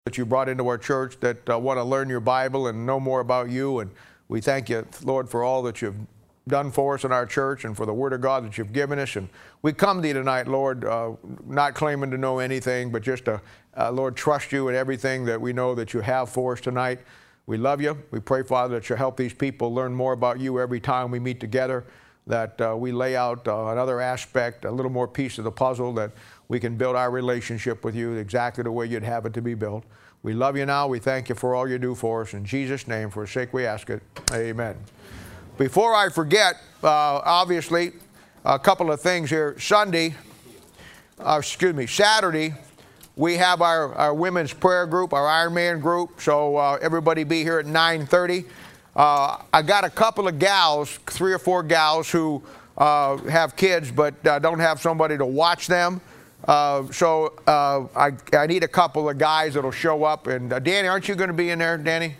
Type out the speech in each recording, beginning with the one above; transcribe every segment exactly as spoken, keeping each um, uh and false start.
that you brought into our church that uh, want to learn your Bible and know more about you. And we thank you, Lord, for all that you've done for us in our church and for the Word of God that you've given us. And we come to you tonight, Lord, uh, not claiming to know anything, but just to, uh, Lord, trust you in everything that we know that you have for us tonight. We love you. We pray, Father, that you'll help these people learn more about you every time we meet together, that uh, we lay out uh, another aspect, a little more piece of the puzzle, that we can build our relationship with you exactly the way you'd have it to be built. We love you now. We thank you for all you do for us. In Jesus' name, for his sake we ask it. Amen. Before I forget, uh, obviously, a couple of things here. Sunday, uh, excuse me, Saturday, we have our, our women's prayer group, our Iron Man group. So uh, everybody be here at nine thirty. Uh, I got a couple of gals, three or four gals who uh, have kids but uh, don't have somebody to watch them. Uh, so uh, I, I need a couple of guys that'll show up. And uh, Danny, aren't you going to be in there, Danny?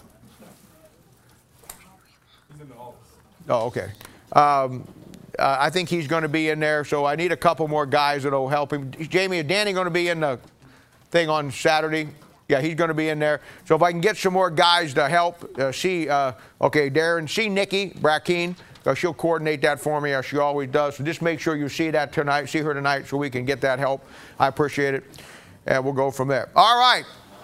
He's in the office. Oh, okay. Um, uh, I think he's going to be in there. So I need a couple more guys that'll help him. Jamie, is Danny going to be in the thing on Saturday? Yeah, he's going to be in there. So if I can get some more guys to help, uh, see, uh, okay, Darren, see Nikki Brackeen. Uh, she'll coordinate that for me, as she always does. So just make sure you see that tonight, see her tonight, so we can get that help. I appreciate it. And we'll go from there. All right.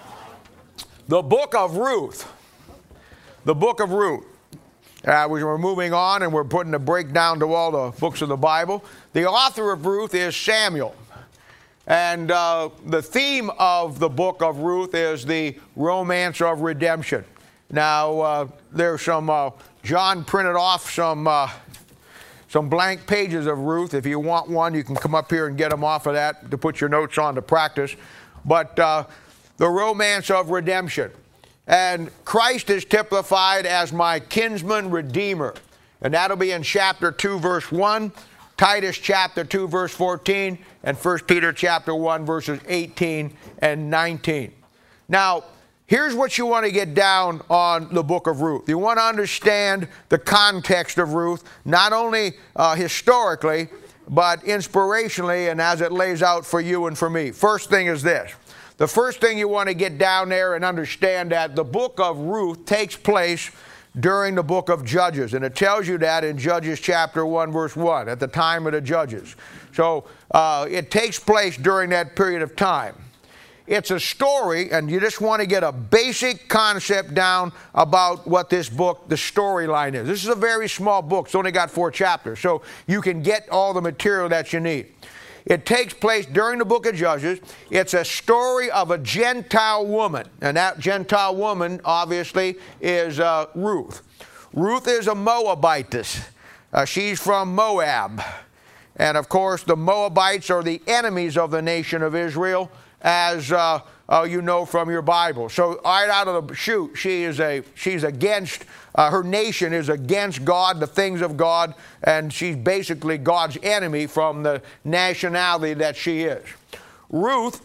The book of Ruth. The book of Ruth. Uh, we're moving on, and we're putting a breakdown to all the books of the Bible. The author of Ruth is Samuel. And uh, the theme of the book of Ruth is the romance of redemption. Now, uh, there's some, uh, John printed off some, uh, some blank pages of Ruth. If you want one, you can come up here and get them off of that to put your notes on to practice. But uh, the romance of redemption. And Christ is typified as my kinsman redeemer. And that'll be in chapter two, verse one, Titus chapter two, verse fourteen, and First Peter chapter one, verses eighteen and nineteen. Now, here's what you want to get down on the book of Ruth. You want to understand the context of Ruth, not only uh, historically, but inspirationally, and as it lays out for you and for me. First thing is this. The first thing you want to get down there and understand that the book of Ruth takes place during the book of Judges. And it tells you that in Judges chapter one, verse one, at the time of the Judges. So uh, it takes place during that period of time. It's a story, and you just want to get a basic concept down about what this book, the storyline is. This is a very small book. It's only got four chapters, so you can get all the material that you need. It takes place during the book of Judges. It's a story of a Gentile woman, and that Gentile woman, obviously, is uh, Ruth. Ruth is a Moabitess. Uh, she's from Moab. And, of course, the Moabites are the enemies of the nation of Israel, as uh, uh, you know from your Bible. So right out of the chute, she is a, she's against, uh, her nation is against God, the things of God, and she's basically God's enemy from the nationality that she is. Ruth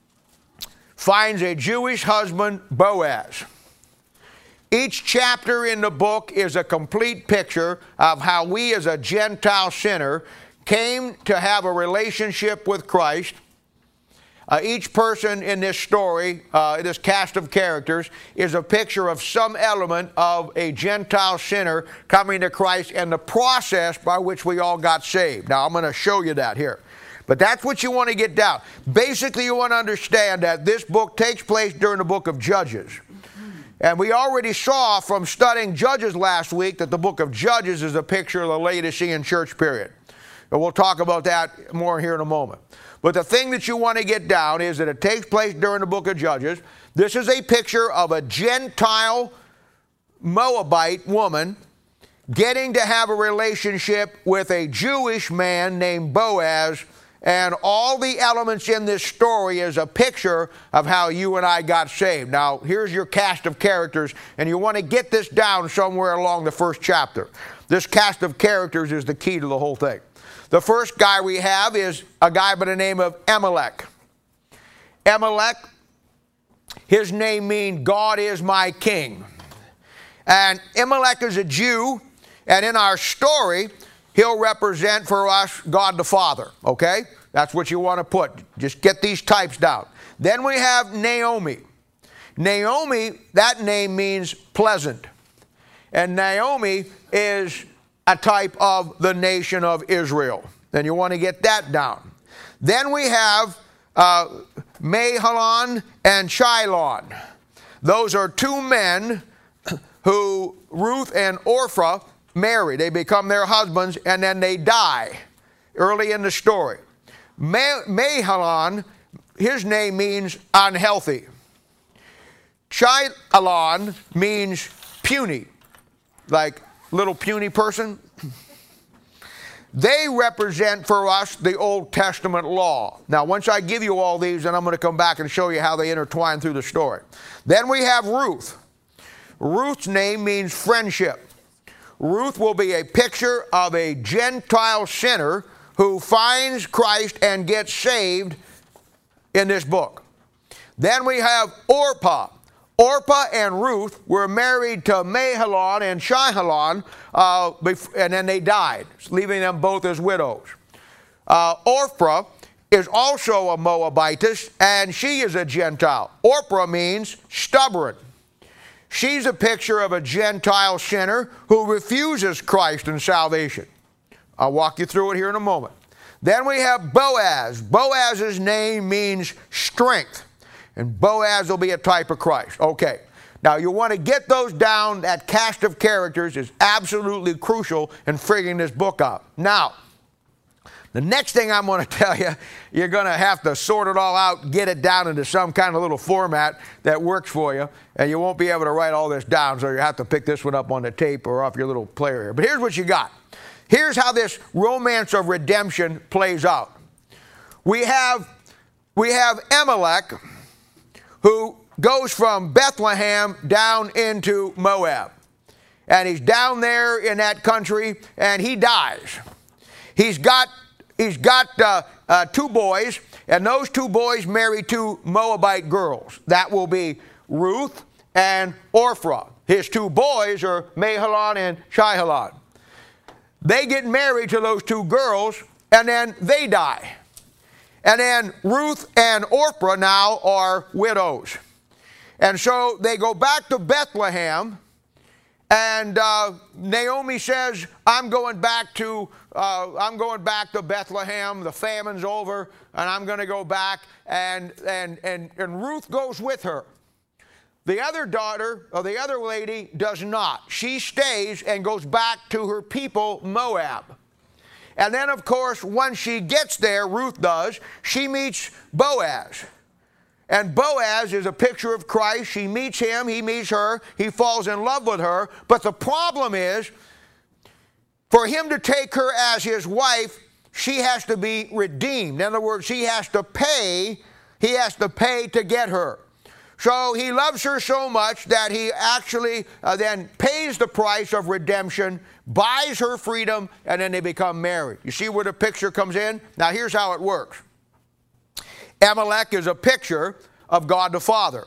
finds a Jewish husband, Boaz. Each chapter in the book is a complete picture of how we as a Gentile sinner came to have a relationship with Christ. Uh, each person in this story, uh, this cast of characters, is a picture of some element of a Gentile sinner coming to Christ and the process by which we all got saved. Now, I'm going to show you that here. But that's what you want to get down. Basically, you want to understand that this book takes place during the book of Judges. And we already saw from studying Judges last week that the book of Judges is a picture of the Laodicean church period. And we'll talk about that more here in a moment. But the thing that you want to get down is that it takes place during the book of Judges. This is a picture of a Gentile Moabite woman getting to have a relationship with a Jewish man named Boaz. And all the elements in this story is a picture of how you and I got saved. Now, here's your cast of characters, and you want to get this down somewhere along the first chapter. This cast of characters is the key to the whole thing. The first guy we have is a guy by the name of Elimelech. Elimelech, his name means God is my king. And Elimelech is a Jew, and in our story, he'll represent for us God the Father, okay? That's what you want to put. Just get these types down. Then we have Naomi. Naomi, that name means pleasant. And Naomi is a type of the nation of Israel. And you want to get that down. Then we have uh, Mahlon and Chilion. Those are two men who Ruth and Orpah marry. They become their husbands and then they die early in the story. Mahlon, his name means unhealthy. Chilion means puny, like little puny person. They represent for us the Old Testament law. Now, once I give you all these, then I'm going to come back and show you how they intertwine through the story. Then we have Ruth. Ruth's name means friendship. Ruth will be a picture of a Gentile sinner who finds Christ and gets saved in this book. Then we have Orpah. Orpah and Ruth were married to Mahlon and Chilion, uh, and then they died, leaving them both as widows. Uh, Orpah is also a Moabitess, and she is a Gentile. Orpah means stubborn. She's a picture of a Gentile sinner who refuses Christ and salvation. I'll walk you through it here in a moment. Then we have Boaz. Boaz's name means strength. And Boaz will be a type of Christ. Okay. Now you want to get those down. That cast of characters is absolutely crucial in figuring this book out. Now, the next thing I'm going to tell you, you're going to have to sort it all out, get it down into some kind of little format that works for you, and you won't be able to write all this down, so you have to pick this one up on the tape or off your little player here. But here's what you got. Here's how this romance of redemption plays out. We have, we have Amalek, who goes from Bethlehem down into Moab. And he's down there in that country, and he dies. He's got, he's got uh, uh, two boys, and those two boys marry two Moabite girls. That will be Ruth and Orpah. His two boys are Mahlon and Chilion. They get married to those two girls, and then they die. And then Ruth and Orpah now are widows. And so they go back to Bethlehem, and uh, Naomi says, I'm going back to uh, I'm going back to Bethlehem. The famine's over, and I'm going to go back. And, and, and, and Ruth goes with her. The other daughter, or the other lady, does not. She stays and goes back to her people, Moab. And then, of course, when she gets there, Ruth does, she meets Boaz. And Boaz is a picture of Christ. She meets him, he meets her, he falls in love with her. But the problem is, for him to take her as his wife, she has to be redeemed. In other words, he has to pay, he has to pay to get her. So he loves her so much that he actually uh, then pays the price of redemption, buys her freedom, and then they become married. You see where the picture comes in? Now here's how it works. Amalek is a picture of God the Father.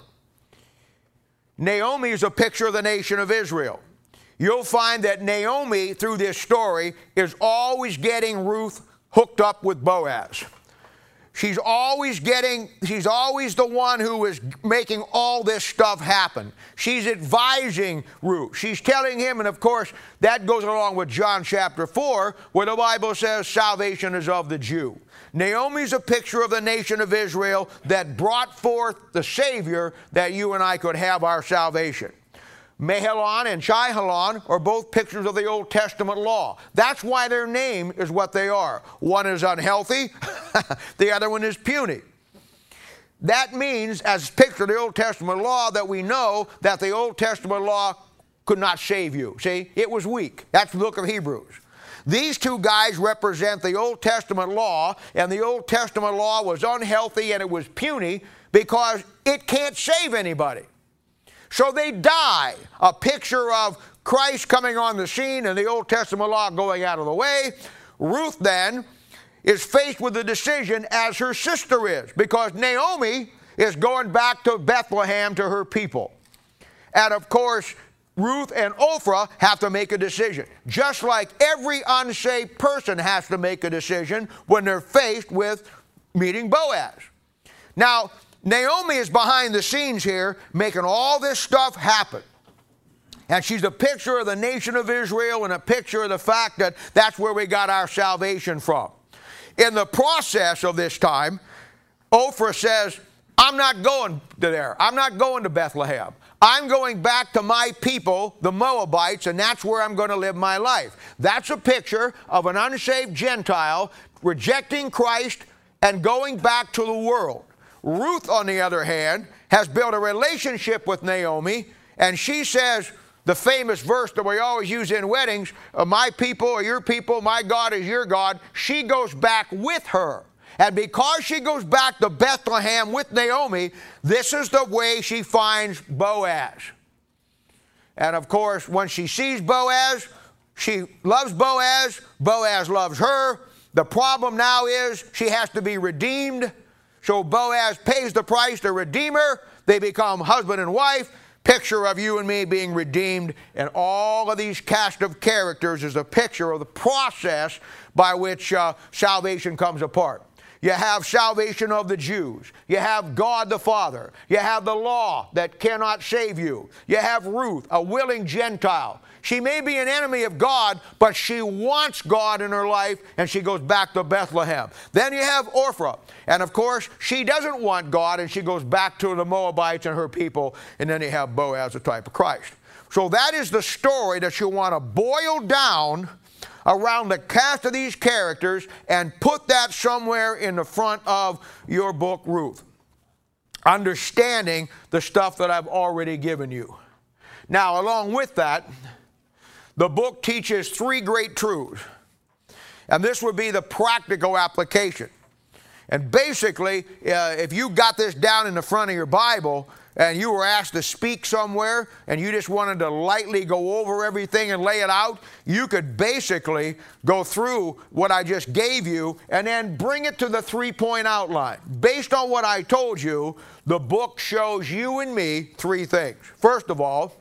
Naomi is a picture of the nation of Israel. You'll find that Naomi, through this story, is always getting Ruth hooked up with Boaz. She's always getting, she's always the one who is making all this stuff happen. She's advising Ruth. She's telling him, and of course, that goes along with John chapter four, where the Bible says salvation is of the Jew. Naomi's a picture of the nation of Israel that brought forth the Savior that you and I could have our salvation. Mahlon and Chilion are both pictures of the Old Testament law. That's why their name is what they are. One is unhealthy, the other one is puny. That means, as picture of the Old Testament law, that we know that the Old Testament law could not save you. See, it was weak. That's the book of Hebrews. These two guys represent the Old Testament law, and the Old Testament law was unhealthy and it was puny because it can't save anybody. So they die, a picture of Christ coming on the scene and the Old Testament law going out of the way. Ruth then is faced with a decision as her sister is, because Naomi is going back to Bethlehem to her people. And of course, Ruth and Orpah have to make a decision, just like every unsaved person has to make a decision when they're faced with meeting Boaz. Now, Naomi is behind the scenes here making all this stuff happen. And she's a picture of the nation of Israel and a picture of the fact that that's where we got our salvation from. In the process of this time, Ophrah says, I'm not going to there. I'm not going to Bethlehem. I'm going back to my people, the Moabites, and that's where I'm going to live my life. That's a picture of an unsaved Gentile rejecting Christ and going back to the world. Ruth, on the other hand, has built a relationship with Naomi, and she says the famous verse that we always use in weddings, my people are your people, my God is your God. She goes back with her. And because she goes back to Bethlehem with Naomi, this is the way she finds Boaz. And of course, when she sees Boaz, she loves Boaz. Boaz loves her. The problem now is she has to be redeemed. So Boaz pays the price to redeem her. They become husband and wife. Picture of you and me being redeemed. And all of these cast of characters is a picture of the process by which uh, salvation comes apart. You have salvation of the Jews. You have God the Father. You have the law that cannot save you. You have Ruth, a willing Gentile. She may be an enemy of God, but she wants God in her life, and she goes back to Bethlehem. Then you have Ophrah. And of course, she doesn't want God, and she goes back to the Moabites and her people. And then you have Boaz, the type of Christ. So that is the story that you want to boil down around the cast of these characters and put that somewhere in the front of your book, Ruth. Understanding the stuff that I've already given you. Now, along with that, the book teaches three great truths. And this would be the practical application. And basically, uh, if you got this down in the front of your Bible, and you were asked to speak somewhere, and you just wanted to lightly go over everything and lay it out, you could basically go through what I just gave you and then bring it to the three-point outline. Based on what I told you, the book shows you and me three things. First of all,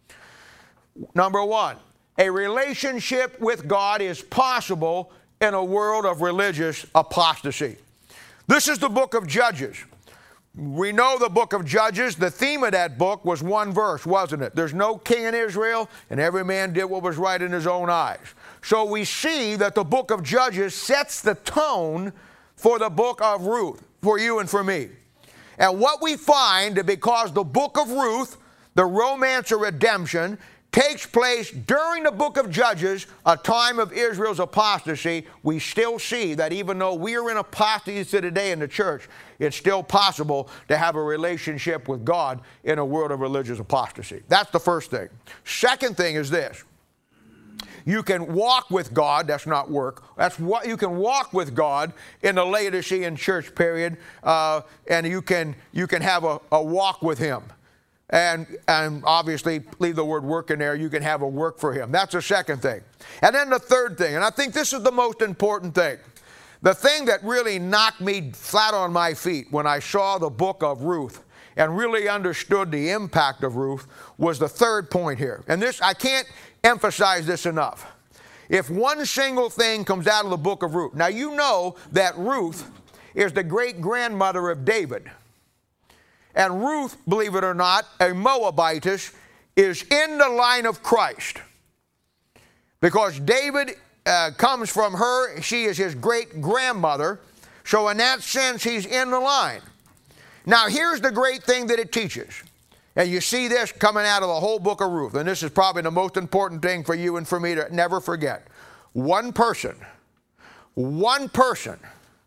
number one, a relationship with God is possible in a world of religious apostasy. This is the book of Judges. We know the book of Judges. The theme of that book was one verse, wasn't it? There's no king in Israel, and every man did what was right in his own eyes. So we see that the book of Judges sets the tone for the book of Ruth, for you and for me. And what we find, because the book of Ruth, the romance of redemption, takes place during the book of Judges, a time of Israel's apostasy, we still see that even though we are in apostasy today in the church, it's still possible to have a relationship with God in a world of religious apostasy. That's the first thing. Second thing is this. You can walk with God, that's not work, that's what you can walk with God in the Laodicean church period, uh, and you can, you can have a, a walk with Him. And, and obviously, leave the word work in there, you can have a work for Him. That's the second thing. And then the third thing, and I think this is the most important thing. The thing that really knocked me flat on my feet when I saw the book of Ruth and really understood the impact of Ruth was the third point here. And this, I can't emphasize this enough. If one single thing comes out of the book of Ruth, now you know that Ruth is the great-grandmother of David. And Ruth, believe it or not, a Moabitess, is in the line of Christ. Because David uh, comes from her, she is his great-grandmother, so in that sense, he's in the line. Now, here's the great thing that it teaches. And you see this coming out of the whole book of Ruth, and this is probably the most important thing for you and for me to never forget. One person, one person,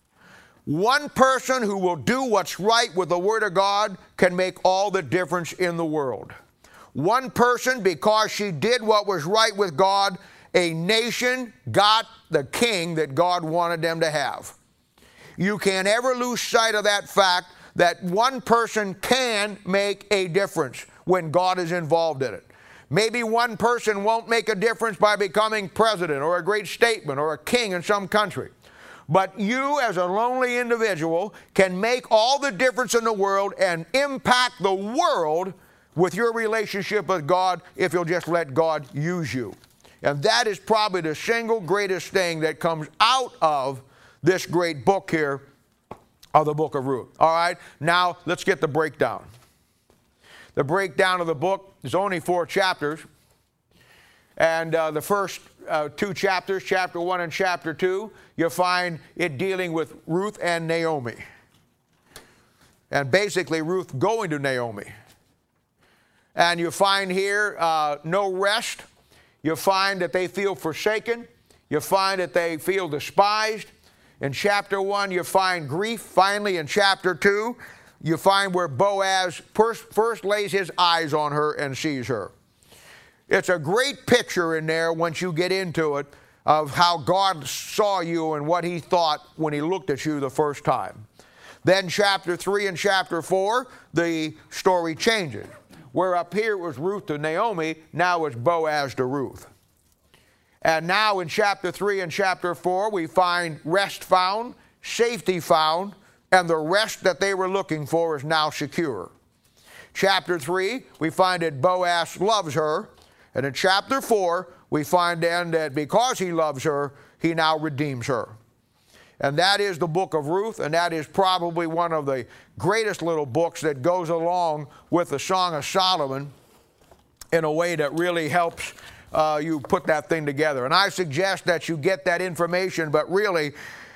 One person who will do what's right with the Word of God can make all the difference in the world. One person, because she did what was right with God, a nation got the king that God wanted them to have. You can't ever lose sight of that fact that one person can make a difference when God is involved in it. Maybe one person won't make a difference by becoming president or a great statesman or a king in some country. But you, as a lonely individual, can make all the difference in the world and impact the world with your relationship with God if you'll just let God use you. And that is probably the single greatest thing that comes out of this great book here of the book of Ruth. All right, now let's get the breakdown. The breakdown of the book is only four chapters. And uh, the first uh, two chapters, chapter one and chapter two, you'll find it dealing with Ruth and Naomi. And basically Ruth going to Naomi. And you find here uh, no rest. You find that they feel forsaken. You find that they feel despised. In chapter one, you find grief. Finally, in chapter two, you find where Boaz first, first lays his eyes on her and sees her. It's a great picture in there once you get into it of how God saw you and what he thought when he looked at you the first time. Then chapter three and chapter four, the story changes. Where up here it was Ruth to Naomi, now it's Boaz to Ruth. And now in chapter three and chapter four, we find rest found, safety found, and the rest that they were looking for is now secure. Chapter three, we find that Boaz loves her. And in chapter four, we find then that because he loves her, he now redeems her. And that is the book of Ruth, and that is probably one of the greatest little books that goes along with the Song of Solomon in a way that really helps uh, you put that thing together. And I suggest that you get that information, but really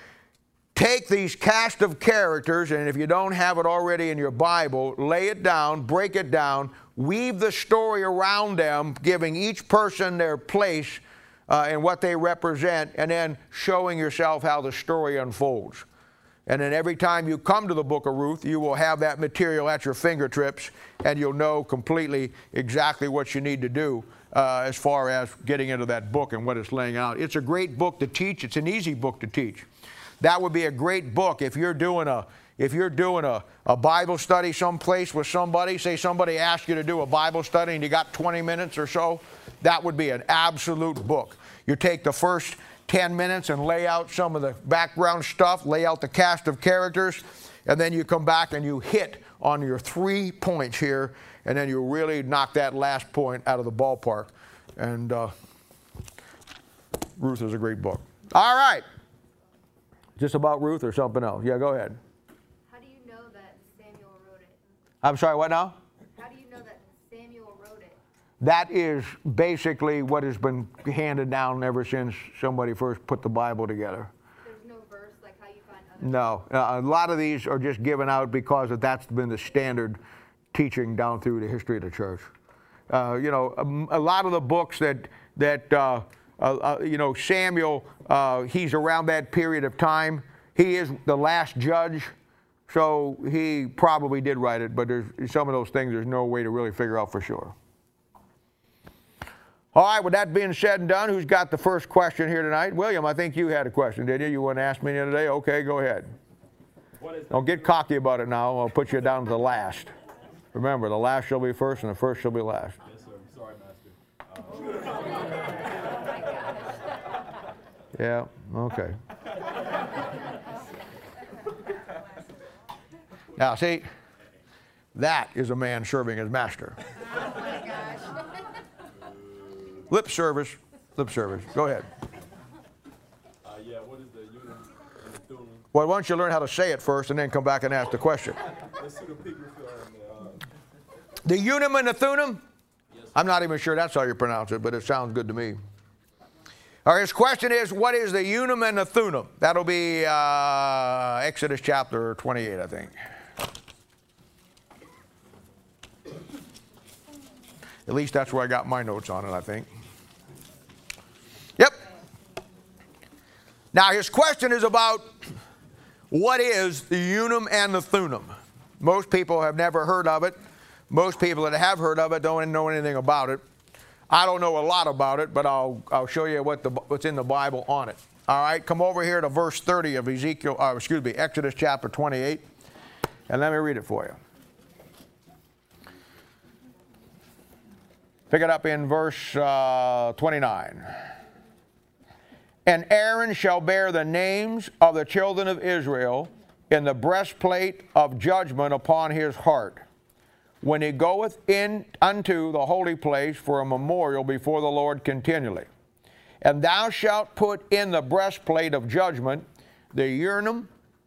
take these cast of characters, and if you don't have it already in your Bible, lay it down, break it down, weave the story around them, giving each person their place uh, and what they represent, and then showing yourself how the story unfolds. And then every time you come to the book of Ruth, you will have that material at your fingertips, and you'll know completely exactly what you need to do uh, as far as getting into that book and what it's laying out. It's a great book to teach. It's an easy book to teach. That would be a great book if you're doing a if you're doing a, a Bible study someplace with somebody. Say somebody asked you to do a Bible study and you got twenty minutes or so. That would be an absolute book. You take the first ten minutes and lay out some of the background stuff, lay out the cast of characters, and then you come back and you hit on your three points here, and then you really knock that last point out of the ballpark. And uh, Ruth is a great book. All right. Just about Ruth or something else? Yeah, go ahead. How do you know that Samuel wrote it? I'm sorry, what now? How do you know that Samuel wrote it? That is basically what has been handed down ever since somebody first put the Bible together. There's no verse like how you find other No. Uh, a lot of these are just given out because that's been the standard teaching down through the history of the church. Uh, you know, a, a lot of the books that, that uh, uh, uh, you know, Samuel, uh, he's around that period of time. He is the last judge, so he probably did write it, but there's some of those things there's no way to really figure out for sure. All right, with that being said and done, who's got the first question here tonight? William, I think you had a question, did you? You want to ask me the other day? Okay, go ahead. Don't get cocky about it now. I'll put you down to the last. Remember, the last shall be first and the first shall be last. Yes, sir. Sorry, Master. Uh, Yeah, okay. Now, see, that is a man serving his master. Oh my gosh. Lip service, lip service. Go ahead. uh, yeah, what is the unit and the Thummim? Well, why don't you learn how to say it first and then come back and ask the question? Let's see the picture and the, uh, The Urim and the Thummim? Yes. I'm not even sure that's how you pronounce it, but it sounds good to me. All right, his question is, what is the Urim and the Thummim? That'll be uh, Exodus chapter twenty-eight, I think. At least that's where I got my notes on it, I think. Yep. Now, his question is about what is the Urim and the Thummim. Most people have never heard of it. Most people that have heard of it don't know anything about it. I don't know a lot about it, but I'll, I'll show you what the, what's in the Bible on it. All right, come over here to verse thirty of Ezekiel, uh, excuse me, Exodus chapter twenty-eight, and let me read it for you. Pick it up in verse uh, twenty-nine. And Aaron shall bear the names of the children of Israel in the breastplate of judgment upon his heart, when he goeth in unto the holy place for a memorial before the Lord continually. And thou shalt put in the breastplate of judgment the Urim,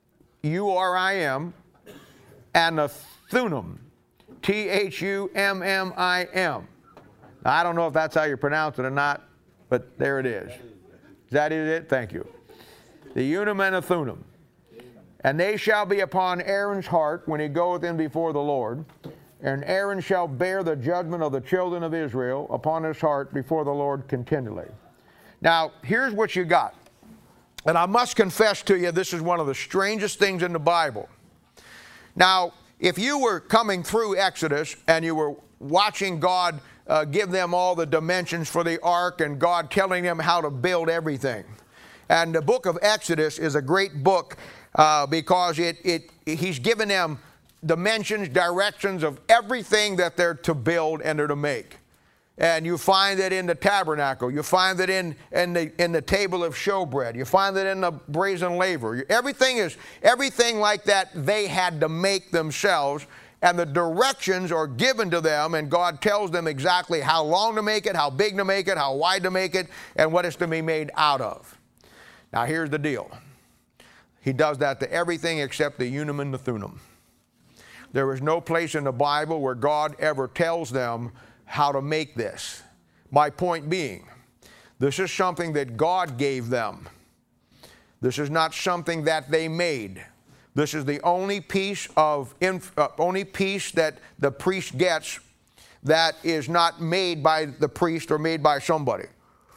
U R I M, and the Thummim, T H U M M I M. Now, I don't know if that's how you pronounce it or not, but there it is. Is that it? Thank you. The Urim and the Thummim. And they shall be upon Aaron's heart when he goeth in before the Lord. And Aaron shall bear the judgment of the children of Israel upon his heart before the Lord continually. Now, here's what you got. And I must confess to you, this is one of the strangest things in the Bible. Now, if you were coming through Exodus and you were watching God uh, give them all the dimensions for the ark and God telling them how to build everything. And the book of Exodus is a great book uh, because it, it, he's given them dimensions, directions of everything that they're to build and they're to make. And you find it in the tabernacle. You find it in, in, the, in the table of showbread. You find it in the brazen laver. Everything is, everything like that they had to make themselves. And the directions are given to them, and God tells them exactly how long to make it, how big to make it, how wide to make it, and what it's to be made out of. Now here's the deal. He does that to everything except the Urim and the Thummim. There is no place in the Bible where God ever tells them how to make this. My point being, this is something that God gave them. This is not something that they made. This is the only piece of inf uh, only piece that the priest gets that is not made by the priest or made by somebody.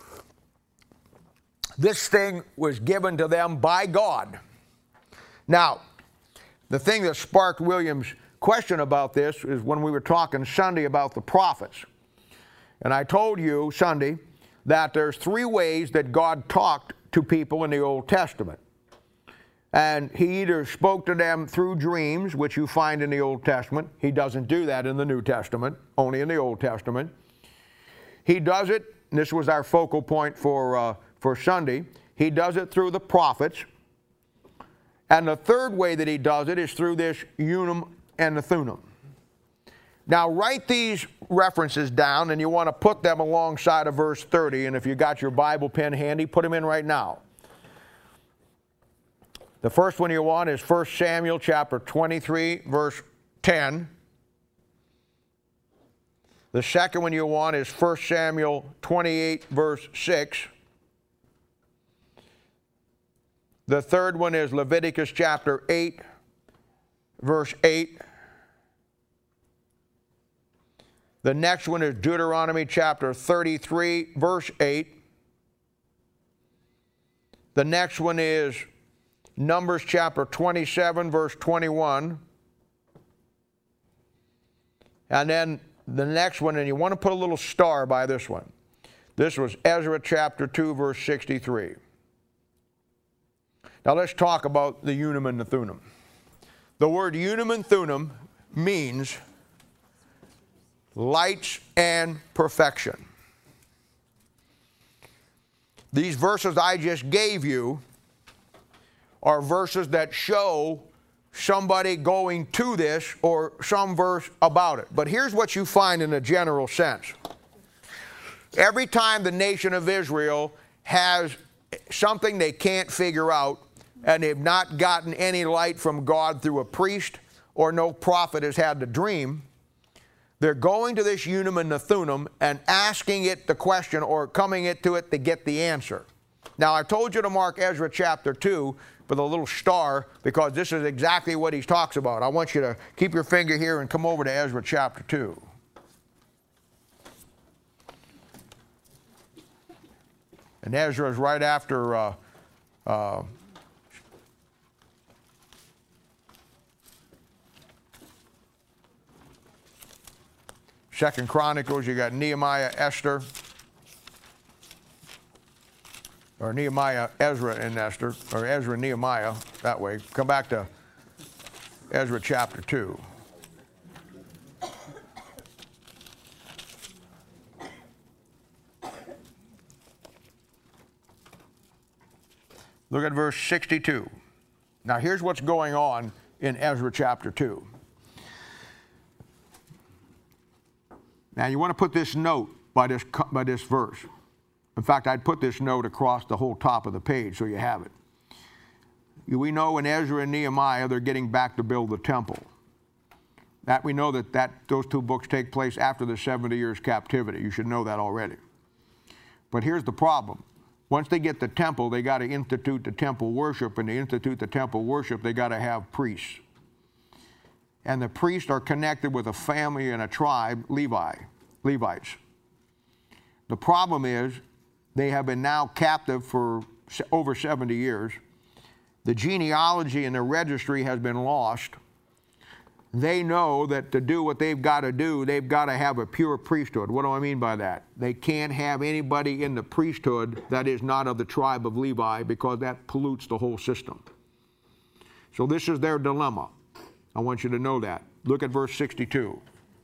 This thing was given to them by God. Now, the thing that sparked William's question about this is when we were talking Sunday about the prophets. And I told you Sunday that there's three ways that God talked to people in the Old Testament. And he either spoke to them through dreams, which you find in the Old Testament. He doesn't do that in the New Testament, only in the Old Testament. He does it, and this was our focal point for, uh, for Sunday, he does it through the prophets. And the third way that he does it is through this Urim and the Thummim. Now write these references down, and you want to put them alongside of verse thirty, and if you got your Bible pen handy, put them in right now. The first one you want is First Samuel chapter twenty-three, verse ten. The second one you want is First Samuel twenty-eight, verse six. The third one is Leviticus chapter eight, verse eight. The next one is Deuteronomy chapter thirty-three, verse eight. The next one is Numbers chapter twenty-seven, verse twenty-one. And then the next one, and you want to put a little star by this one. This was Ezra chapter two, verse sixty-three. Now let's talk about the Urim and the Thummim. The word Urim and Thummim means lights and perfection. These verses I just gave you are verses that show somebody going to this or some verse about it. But here's what you find in a general sense. Every time the nation of Israel has something they can't figure out and they've not gotten any light from God through a priest or no prophet has had the dream, they're going to this Urim and the Thummim and asking it the question or coming it to it to get the answer. Now, I told you to mark Ezra chapter two with a little star because this is exactly what he talks about. I want you to keep your finger here and come over to Ezra chapter two. And Ezra is right after uh, uh, Second Chronicles. You got Nehemiah, Esther, or Nehemiah, Ezra, and Esther, or Ezra, Nehemiah, that way. Come back to Ezra chapter two. Look at verse sixty-two. Now here's what's going on in Ezra chapter two. Now you want to put this note by this, by this verse. In fact, I'd put this note across the whole top of the page so you have it. we know in Ezra and Nehemiah they're getting back to build the temple. That we know that, that those two books take place after the seventy years captivity. You should know that already. But here's the problem. Once they get the temple, they got to institute the temple worship, and to institute the temple worship, they got to have priests. And the priests are connected with a family and a tribe, Levi, Levites. The problem is they have been now captive for over seventy years. The genealogy and the registry has been lost. They know that to do what they've got to do, they've got to have a pure priesthood. What do I mean by that? They can't have anybody in the priesthood that is not of the tribe of Levi, because that pollutes the whole system. So this is their dilemma. I want you to know that. Look at verse sixty-two.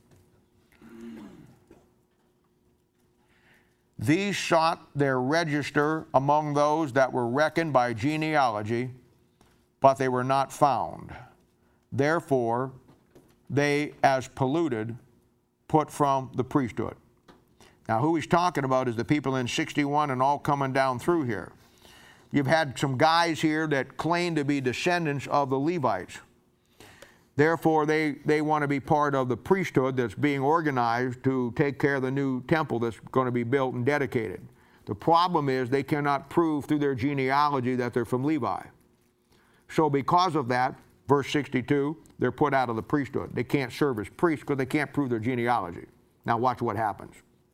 These sought their register among those that were reckoned by genealogy, but they were not found. Therefore, they, as polluted, put from the priesthood. Now, who he's talking about is the people in sixty-one and all coming down through here. You've had some guys here that claim to be descendants of the Levites. Therefore, they, they want to be part of the priesthood that's being organized to take care of the new temple that's going to be built and dedicated. The problem is they cannot prove through their genealogy that they're from Levi. So because of that, verse sixty-two, they're put out of the priesthood. They can't serve as priests because they can't prove their genealogy. Now watch what happens.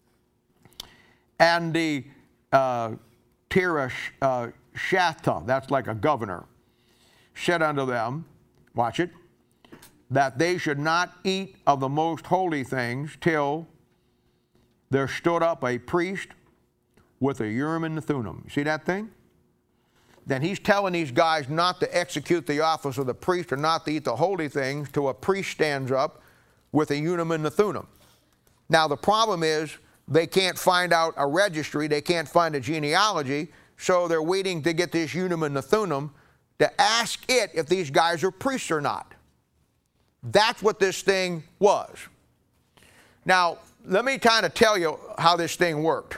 And the uh, Tirshatha, uh, that's like a governor, said unto them, watch it, that they should not eat of the most holy things till there stood up a priest with a Urim and Thummim. See that thing? Then he's telling these guys not to execute the office of the priest or not to eat the holy things till a priest stands up with a Urim and Thummim. Now the problem is they can't find out a registry, they can't find a genealogy, so they're waiting to get this Urim and Thummim to ask it if these guys are priests or not. That's what this thing was. Now, let me kind of tell you how this thing worked.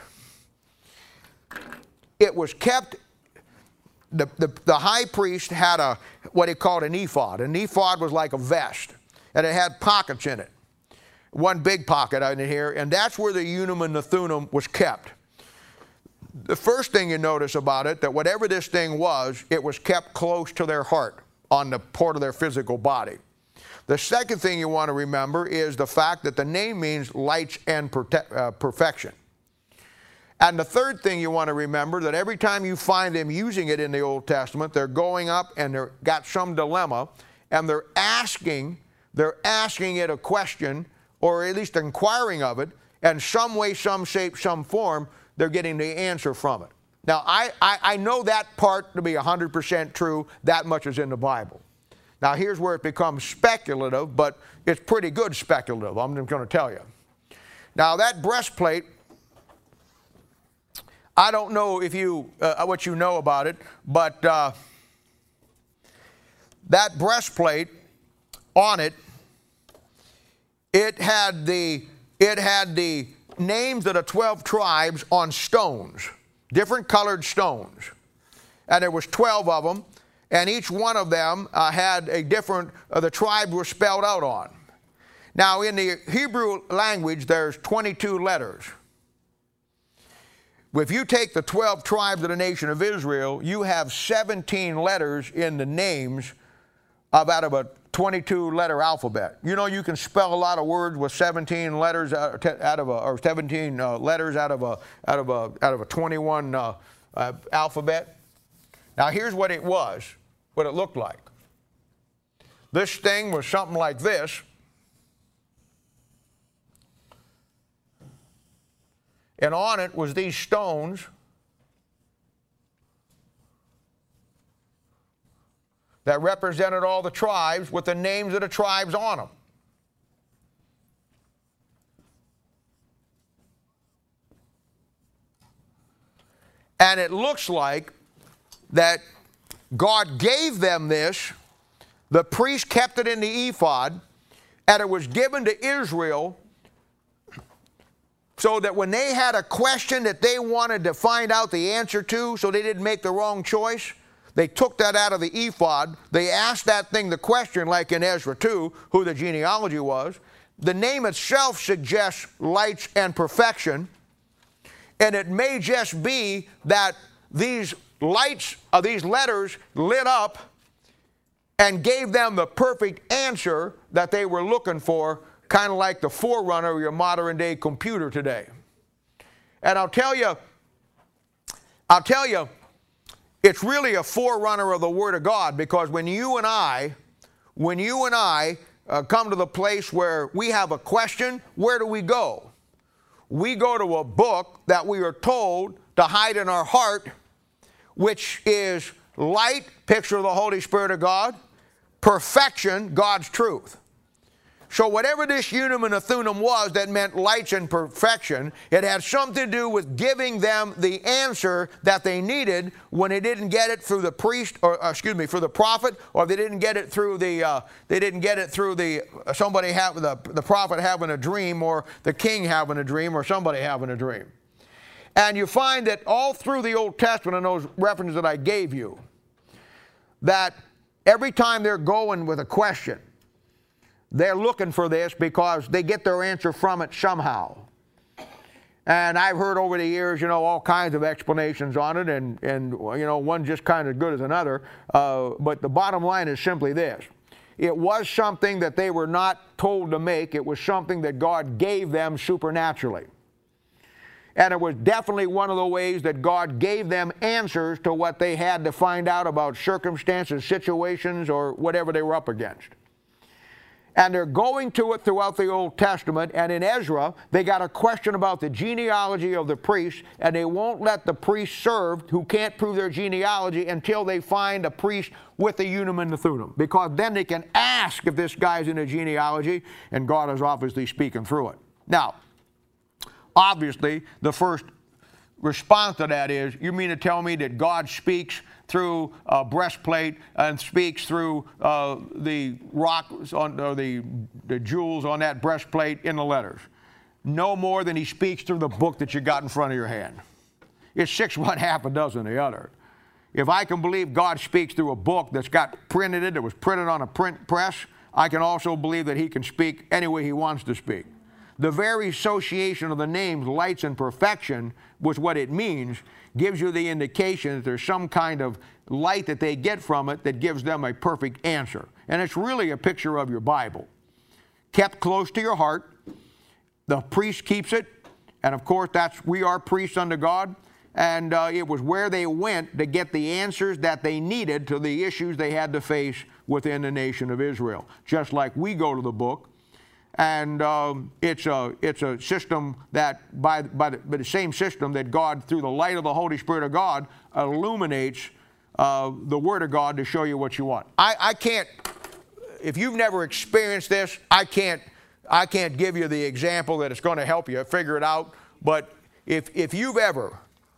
It was kept, the, the, the high priest had a, what he called an ephod. An ephod was like a vest, and it had pockets in it. One big pocket in here, and that's where the Urim and the Thummim was kept. The first thing you notice about it, that whatever this thing was, it was kept close to their heart on the part of their physical body. The second thing you want to remember is the fact that the name means lights and uh, perfection. And the third thing you want to remember, that every time you find them using it in the Old Testament, they're going up and they've got some dilemma, and they're asking, they're asking it a question, or at least inquiring of it, and some way, some shape, some form, they're getting the answer from it. Now, I, I, I know that part to be one hundred percent true. That much is in the Bible. Now, here's where it becomes speculative, but it's pretty good speculative, I'm just going to tell you. Now, that breastplate, I don't know if you, uh, what you know about it, but uh, that breastplate, on it, it had the, it had the names of the twelve tribes on stones, different colored stones. And there was twelve of them. And each one of them uh, had a different, uh, the tribes were spelled out on. Now in the Hebrew language, there's twenty-two letters. If you take the twelve tribes of the nation of Israel, you have seventeen letters in the names of out of a twenty-two letter alphabet. You know, you can spell a lot of words with seventeen letters out of a, or seventeen uh, letters out of a, out of a, out of a twenty-one uh, uh, alphabet. Now here's what it was, what it looked like. This thing was something like this. And on it was these stones that represented all the tribes with the names of the tribes on them. And it looks like that God gave them this, the priest kept it in the ephod, and it was given to Israel so that when they had a question that they wanted to find out the answer to, so they didn't make the wrong choice, They took that out of the ephod. They asked that thing the question, like in Ezra two, who the genealogy was. The name itself suggests lights and perfection. And it may just be that these lights, uh, these letters lit up and gave them the perfect answer that they were looking for, kind of like the forerunner of your modern day computer today. And I'll tell you, I'll tell you, it's really a forerunner of the Word of God, because when you and I, when you and I uh, come to the place where we have a question, where do we go? We go to a book that we are told to hide in our heart, which is light, picture of the Holy Spirit of God, perfection, God's truth. So whatever this Unum and Thummim was that meant lights and perfection, it had something to do with giving them the answer that they needed when they didn't get it through the priest, or uh, excuse me, through the prophet, or they didn't get it through the, uh, they didn't get it through the, uh, somebody having, the, the prophet having a dream, or the king having a dream, or somebody having a dream. And you find that all through the Old Testament, in those references that I gave you, that every time they're going with a question, they're looking for this because they get their answer from it somehow. And I've heard over the years, you know, all kinds of explanations on it, and, and you know, one just kind of good as another. Uh, but the bottom line is simply this. It was something that they were not told to make. It was something that God gave them supernaturally. And it was definitely one of the ways that God gave them answers to what they had to find out about circumstances, situations, or whatever they were up against. And they're going to it throughout the Old Testament. And in Ezra, they got a question about the genealogy of the priests, and they won't let the priests serve who can't prove their genealogy until they find a priest with the Unum and the Thummim, because then they can ask if this guy's in a genealogy, and God is obviously speaking through it. Now, obviously, the first response to that is, you mean to tell me that God speaks through a breastplate and speaks through uh, the rocks on, or the, the jewels on that breastplate in the letters? No more than he speaks through the book that you got in front of your hand. It's six one, half a dozen the other. If I can believe God speaks through a book that's got printed in, that was printed on a print press, I can also believe that he can speak any way he wants to speak. The very association of the names lights and perfection with what it means gives you the indication that there's some kind of light that they get from it that gives them a perfect answer. And it's really a picture of your Bible. Kept close to your heart. The priest keeps it. And of course, that's, we are priests unto God. And uh, it was where they went to get the answers that they needed to the issues they had to face within the nation of Israel. Just like we go to the book. And um, it's, a, it's a system that, by, by, the, by the same system that God, through the light of the Holy Spirit of God, illuminates uh, the Word of God to show you what you want. I, I can't, if you've never experienced this, I can't, I can't give you the example that it's going to help you figure it out. But if, if you've ever,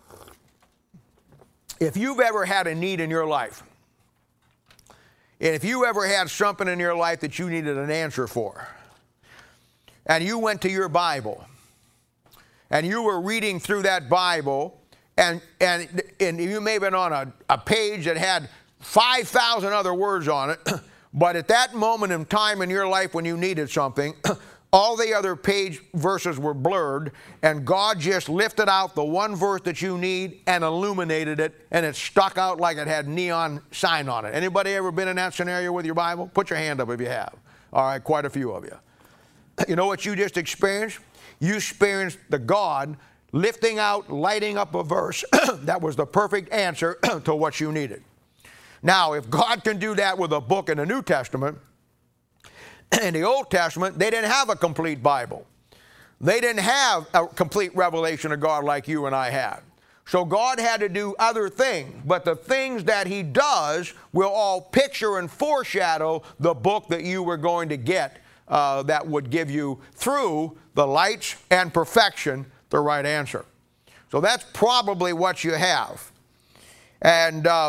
if you've ever had a need in your life, and if you ever had something in your life that you needed an answer for, and you went to your Bible, and you were reading through that Bible, and, and, and you may have been on a, a page that had five thousand other words on it, but at that moment in time in your life when you needed something, all the other page verses were blurred, and God just lifted out the one verse that you need and illuminated it, and it stuck out like it had neon sign on it. Anybody ever been in that scenario with your Bible? Put your hand up if you have. All right, quite a few of you. You know what you just experienced? You experienced the God lifting out, lighting up a verse that was the perfect answer to what you needed. Now, if God can do that with a book in the New Testament, in the Old Testament, they didn't have a complete Bible. They didn't have a complete revelation of God like you and I had. So God had to do other things, but the things that he does will all picture and foreshadow the book that you were going to get Uh, that would give you, through the lights and perfection, the right answer. So that's probably what you have. And uh,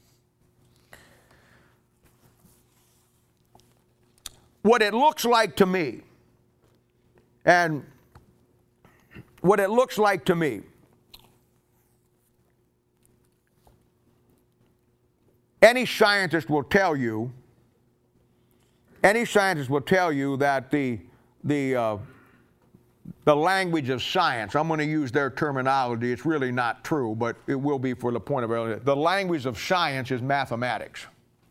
what it looks like to me, and what it looks like to me, any scientist will tell you, any scientist will tell you that the, the, uh, the language of science, I'm going to use their terminology, it's really not true, but it will be for the point of it. The language of science is mathematics.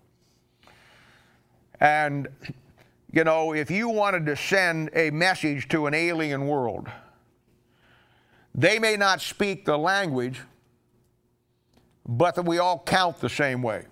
And, you know, if you wanted to send a message to an alien world, they may not speak the language, but that we all count the same way.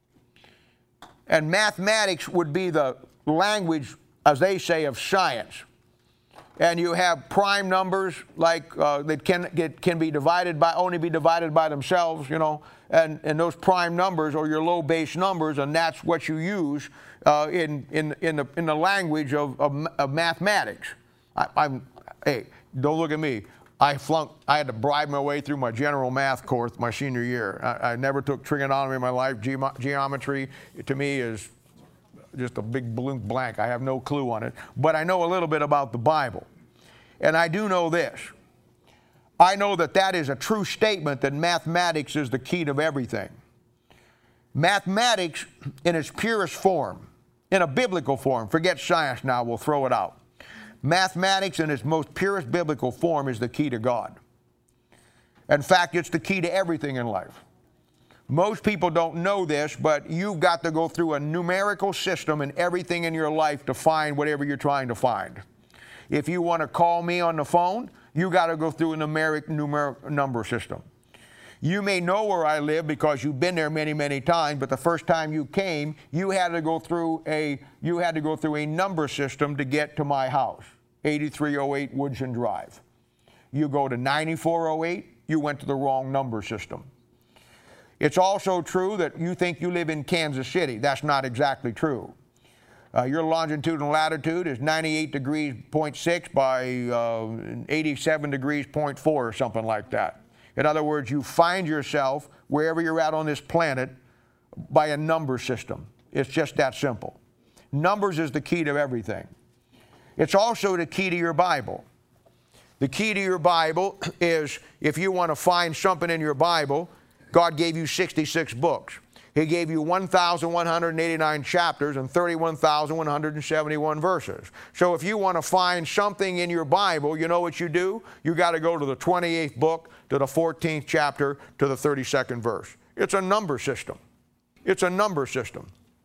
And mathematics would be the language, as they say, of science. And you have prime numbers like uh, that can get, can be divided by only be divided by themselves, you know, and and those prime numbers are your low base numbers, and that's what you use uh, in in in the in the language of of, of mathematics. I, I'm hey, don't look at me. I flunked. I had to bribe my way through my general math course my senior year. I, I never took trigonometry in my life. Ge geometry to me is just a big balloon blank. I have no clue on it. But I know a little bit about the Bible. And I do know this. I know that that is a true statement, that mathematics is the key to everything. Mathematics in its purest form, in a biblical form, forget science now, we'll throw it out. Mathematics in its most purest biblical form is the key to God. In fact, it's the key to everything in life. Most people don't know this, but you've got to go through a numerical system in everything in your life to find whatever you're trying to find. If you want to call me on the phone, you got to go through a numeric numeric number system. You may know where I live because you've been there many, many times, but the first time you came, you had to go through a you had to go through a number system to get to my house, eighty-three oh eight Woodson Drive. You go to ninety-four oh eight, you went to the wrong number system. It's also true that you think you live in Kansas City. That's not exactly true. Uh, your longitude and latitude is ninety-eight degrees point six by uh, eighty-seven degrees point four or something like that. In other words, you find yourself wherever you're at on this planet by a number system. It's just that simple. Numbers is the key to everything. It's also the key to your Bible. The key to your Bible is, if you want to find something in your Bible, God gave you sixty-six books. He gave you one thousand one hundred eighty-nine chapters and thirty-one thousand one hundred seventy-one verses. So if you want to find something in your Bible, you know what you do? You got to go to the twenty-eighth book, to the fourteenth chapter, to the thirty-second verse. It's a number system. It's a number system.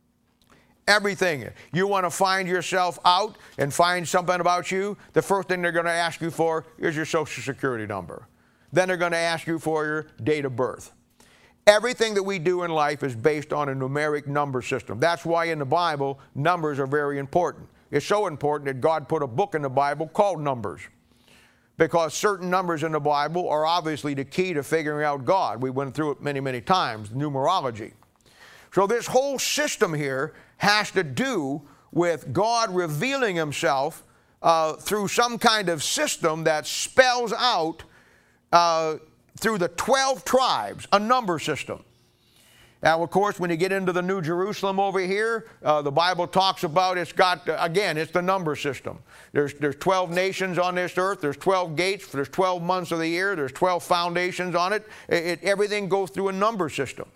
Everything. You want to find yourself out and find something about you, the first thing they're going to ask you for is your Social Security number. Then they're going to ask you for your date of birth. Everything that we do in life is based on a numeric number system. That's why in the Bible, numbers are very important. It's so important that God put a book in the Bible called Numbers, because certain numbers in the Bible are obviously the key to figuring out God. We went through it many, many times, numerology. So this whole system here has to do with God revealing Himself uh, through some kind of system that spells out uh, through the twelve tribes, a number system. Now, of course, when you get into the New Jerusalem over here, uh, the Bible talks about it's got, uh, again, it's the number system. There's, there's twelve nations on this earth. There's twelve gates. There's twelve months of the year. There's twelve foundations on it. It, it everything goes through a number system.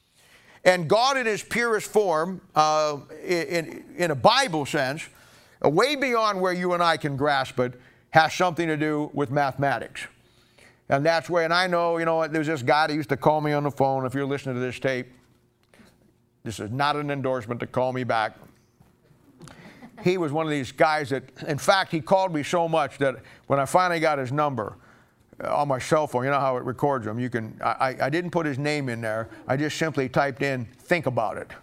And God in His purest form, uh, in, in a Bible sense, uh, way beyond where you and I can grasp it, has something to do with mathematics. And that's where, and I know, you know, there's this guy that used to call me on the phone. If you're listening to this tape, this is not an endorsement to call me back. He was one of these guys that, in fact, he called me so much that when I finally got his number uh, on my cell phone, you know how it records them, you can, I, I didn't put his name in there. I just simply typed in, think about it.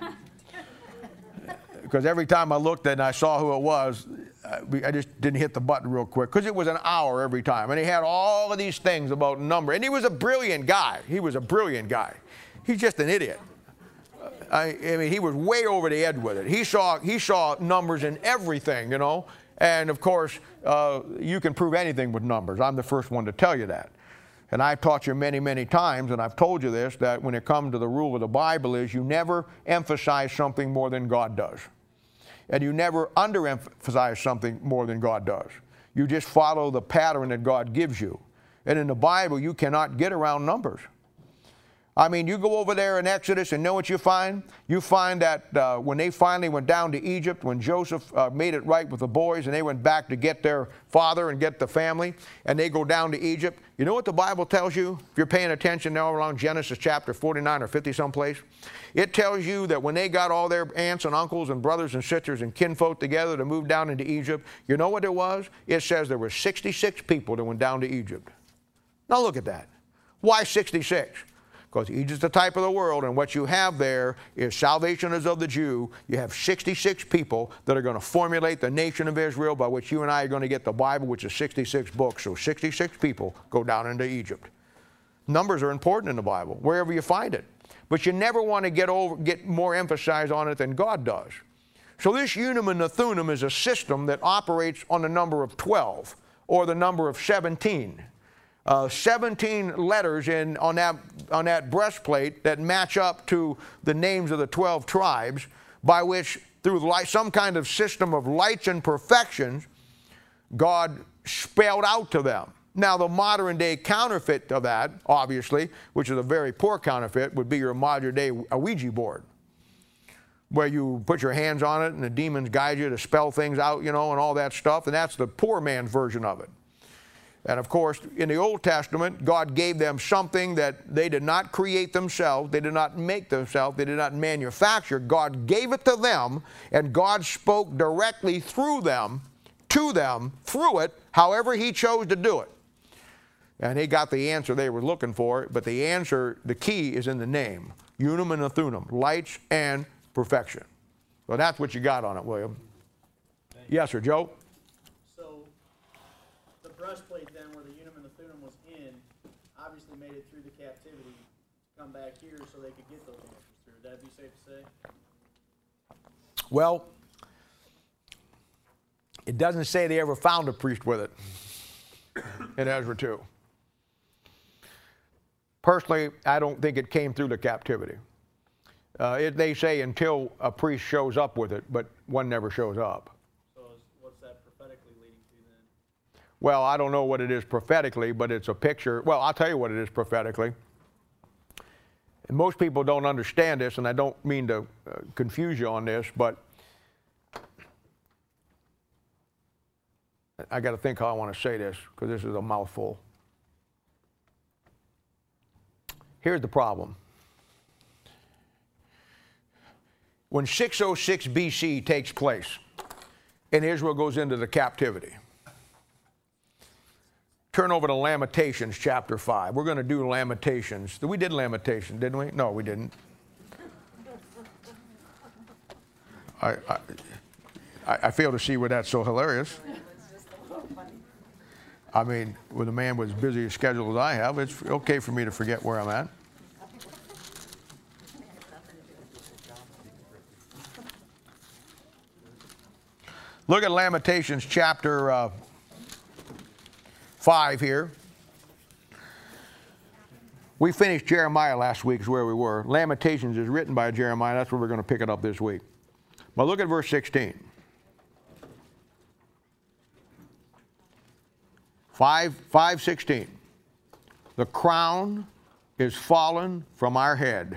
Because every time I looked at it and I saw who it was, I just didn't hit the button real quick, because it was an hour every time. And he had all of these things about number. And he was a brilliant guy. He was a brilliant guy. He's just an idiot. I, I mean, he was way over the edge with it. He saw, he saw numbers in everything, you know. And, of course, uh, you can prove anything with numbers. I'm the first one to tell you that. And I've taught you many, many times, and I've told you this, that when it comes to the rule of the Bible is you never emphasize something more than God does. And you never underemphasize something more than God does. You just follow the pattern that God gives you. And in the Bible, you cannot get around numbers. I mean, you go over there in Exodus and know what you find? You find that uh, when they finally went down to Egypt, when Joseph uh, made it right with the boys and they went back to get their father and get the family, and they go down to Egypt, you know what the Bible tells you? If you're paying attention now around Genesis chapter forty-nine or fifty someplace, it tells you that when they got all their aunts and uncles and brothers and sisters and kinfolk together to move down into Egypt, you know what it was? It says there were sixty-six people that went down to Egypt. Now look at that. Why sixty-six? Because Egypt's the type of the world, and what you have there is salvation is of the Jew. You have sixty-six people that are going to formulate the nation of Israel, by which you and I are going to get the Bible, which is sixty-six books. So sixty-six people go down into Egypt. Numbers are important in the Bible, wherever you find it. But you never want to get, over, get more emphasis on it than God does. So this Unum and Thummim is a system that operates on the number of twelve, or the number of seventeen. Uh, seventeen letters in, on, that, on that breastplate that match up to the names of the twelve tribes, by which, through light, some kind of system of lights and perfections, God spelled out to them. Now, the modern day counterfeit to that, obviously, which is a very poor counterfeit, would be your modern day Ouija board, where you put your hands on it and the demons guide you to spell things out, you know, and all that stuff, and that's the poor man's version of it. And of course, in the Old Testament, God gave them something that they did not create themselves, they did not make themselves, they did not manufacture. God gave it to them, and God spoke directly through them, to them, through it, however He chose to do it. And they got the answer they were looking for, but the answer, the key is in the name. Unum and Thummim, lights and perfection. So that's what you got on it, William. Yes, sir, Joe? Breastplate then, where the Unum and the Thummim was in, obviously made it through the captivity to come back here so they could get those answers through. Would that be safe to say? Well, it doesn't say they ever found a priest with it in Ezra two. Personally, I don't think it came through the captivity. Uh, it, they say until a priest shows up with it, but one never shows up. Well, I don't know what it is prophetically, but it's a picture. Well, I'll tell you what it is prophetically. And most people don't understand this, and I don't mean to uh, confuse you on this, but I got to think how I want to say this, because this is a mouthful. Here's the problem. When six oh six B C takes place, and Israel goes into the captivity, turn over to Lamentations chapter five. We're going to do Lamentations. We did Lamentations, didn't we? No, we didn't. I, I, I fail to see where that's so hilarious. I mean, with a man with as busy a schedule as I have, it's okay for me to forget where I'm at. Look at Lamentations chapter uh, five here. We finished Jeremiah last week is where we were. Lamentations is written by Jeremiah. That's where we're going to pick it up this week. But look at verse sixteen. five, five sixteen. The crown is fallen from our head.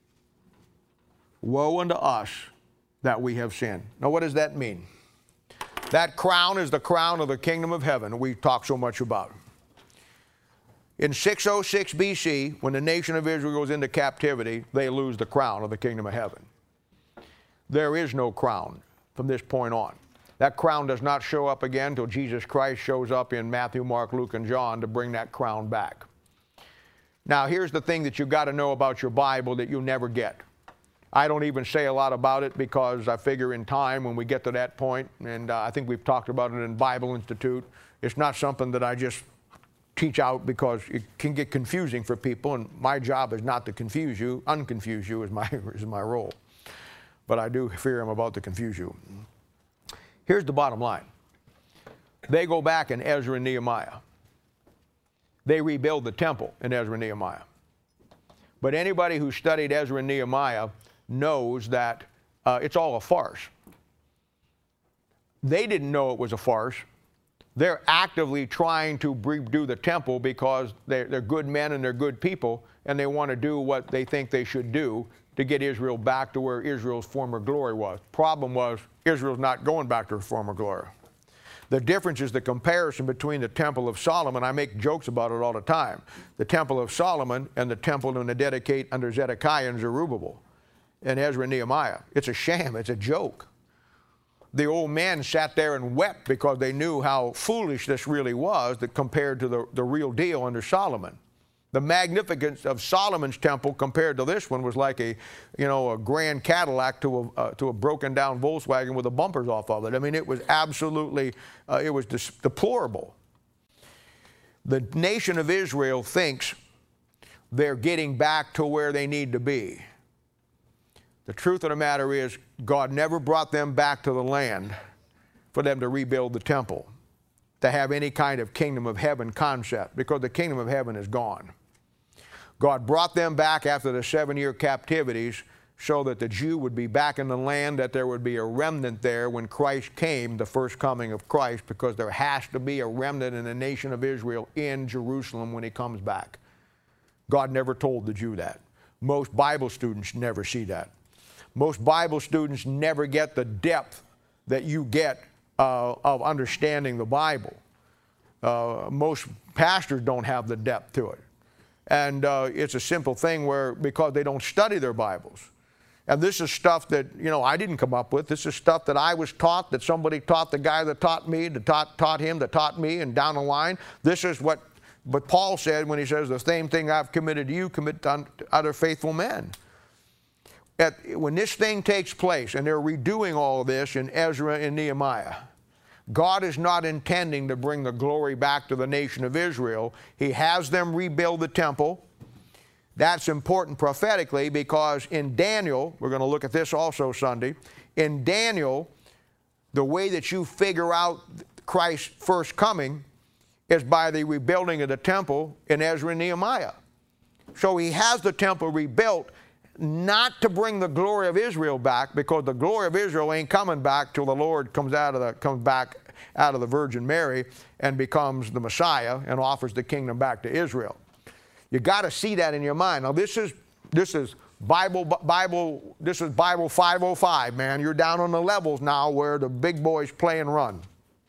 Woe unto us that we have sinned. Now what does that mean? That crown is the crown of the kingdom of heaven we talk so much about. In six oh six B C, when the nation of Israel goes into captivity, they lose the crown of the kingdom of heaven. There is no crown from this point on. That crown does not show up again until Jesus Christ shows up in Matthew, Mark, Luke, and John to bring that crown back. Now, here's the thing that you've got to know about your Bible that you never get. I don't even say a lot about it because I figure in time when we get to that point, and uh, I think we've talked about it in Bible Institute, it's not something that I just teach out because it can get confusing for people, and my job is not to confuse you. Unconfuse you is my, is my role. But I do fear I'm about to confuse you. Here's the bottom line. They go back in Ezra and Nehemiah. They rebuild the temple in Ezra and Nehemiah. But anybody who studied Ezra and Nehemiah knows that uh, it's all a farce. They didn't know it was a farce. they're actively trying to redo the temple because they're, they're good men and they're good people, and they want to do what they think they should do to get Israel back to where Israel's former glory was. Problem was, Israel's not going back to her former glory. The difference is the comparison between the Temple of Solomon. I make jokes about it all the time. The Temple of Solomon and the temple in the dedicate under Zedekiah and Zerubbabel and Ezra and Nehemiah. It's a sham. It's a joke. The old men sat there and wept because they knew how foolish this really was that compared to the, the real deal under Solomon. The magnificence of Solomon's temple compared to this one was like a, you know, a grand Cadillac to a, uh, to a broken down Volkswagen with the bumpers off of it. I mean, it was absolutely, uh, it was deplorable. The nation of Israel thinks they're getting back to where they need to be. The truth of the matter is, God never brought them back to the land for them to rebuild the temple, to have any kind of kingdom of heaven concept, because the kingdom of heaven is gone. God brought them back after the seven-year captivities so that the Jew would be back in the land, that there would be a remnant there when Christ came, the first coming of Christ, because there has to be a remnant in the nation of Israel in Jerusalem when he comes back. God never told the Jew that. Most Bible students never see that. Most Bible students never get the depth that you get uh, of understanding the Bible. Uh, most pastors don't have the depth to it. And uh, it's a simple thing where, because they don't study their Bibles. And this is stuff that, you know, I didn't come up with. This is stuff that I was taught, that somebody taught the guy that taught me, that taught, taught him, that taught me, and down the line. This is what, what Paul said when he says, the same thing I've committed to you, commit to other faithful men. At, when this thing takes place, and they're redoing all of this in Ezra and Nehemiah, God is not intending to bring the glory back to the nation of Israel. He has them rebuild the temple. That's important prophetically because in Daniel, we're going to look at this also Sunday, in Daniel, the way that you figure out Christ's first coming is by the rebuilding of the temple in Ezra and Nehemiah. So he has the temple rebuilt, not to bring the glory of Israel back, because the glory of Israel ain't coming back till the Lord comes out of the comes back out of the Virgin Mary and becomes the Messiah and offers the kingdom back to Israel. You got to see that in your mind. Now this is this is Bible Bible this is Bible five oh five, man. You're down on the levels now where the big boys play and run.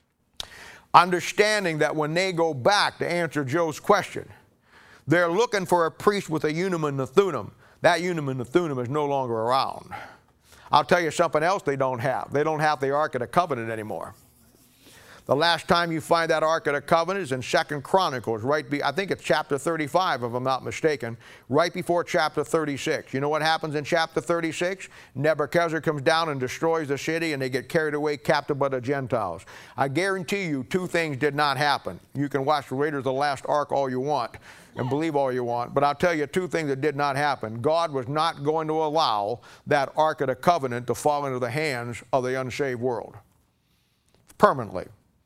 Understanding that when they go back to answer Joe's question, they're looking for a priest with a Urim and a Thummim. That Urim and Thummim is no longer around. I'll tell you something else they don't have. They don't have the Ark of the Covenant anymore. The last time you find that Ark of the Covenant is in Second Chronicles, right? Be, I think it's chapter thirty-five, if I'm not mistaken, right before chapter thirty-six. You know what happens in chapter thirty-six? Nebuchadnezzar comes down and destroys the city, and they get carried away captive by the Gentiles. I guarantee you two things did not happen. You can watch Raiders of the Last Ark all you want and believe all you want, but I'll tell you two things that did not happen. God was not going to allow that Ark of the Covenant to fall into the hands of the unsaved world permanently.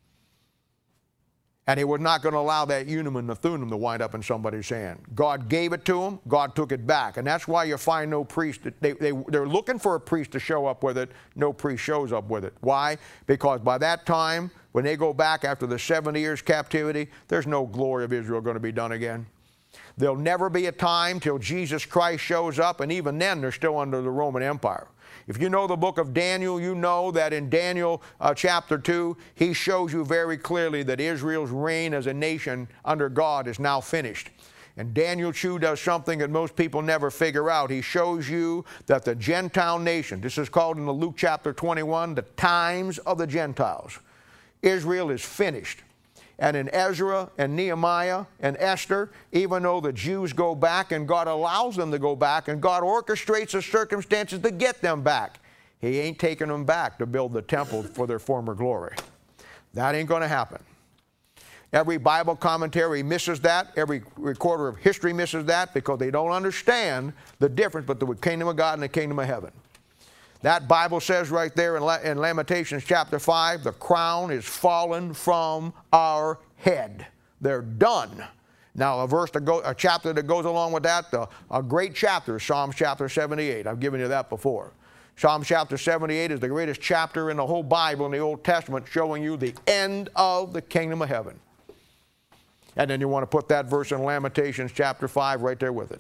And he was not going to allow that Urim and Thummim to wind up in somebody's hand. God gave it to him. God took it back. And that's why you find no priest. They, they, they're looking for a priest to show up with it. No priest shows up with it. Why? Because by that time, when they go back after the seventy years captivity, there's no glory of Israel going to be done again. There'll never be a time till Jesus Christ shows up, and even then they're still under the Roman Empire. If you know the book of Daniel, you know that in Daniel uh, chapter two, he shows you very clearly that Israel's reign as a nation under God is now finished. And Daniel two does something that most people never figure out. He shows you that the Gentile nation, this is called in the Luke chapter twenty-one, the times of the Gentiles. Israel is finished. And in Ezra and Nehemiah and Esther, even though the Jews go back and God allows them to go back and God orchestrates the circumstances to get them back, he ain't taking them back to build the temple for their former glory. That ain't going to happen. Every Bible commentary misses that. Every recorder of history misses that because they don't understand the difference between the kingdom of God and the kingdom of heaven. That Bible says right there in Lamentations chapter five, the crown is fallen from our head. They're done. Now, a verse that go, a chapter that goes along with that, uh, a great chapter, Psalms chapter seventy-eight. I've given you that before. Psalm chapter seventy-eight is the greatest chapter in the whole Bible in the Old Testament, showing you the end of the kingdom of heaven. And then you want to put that verse in Lamentations chapter five right there with it.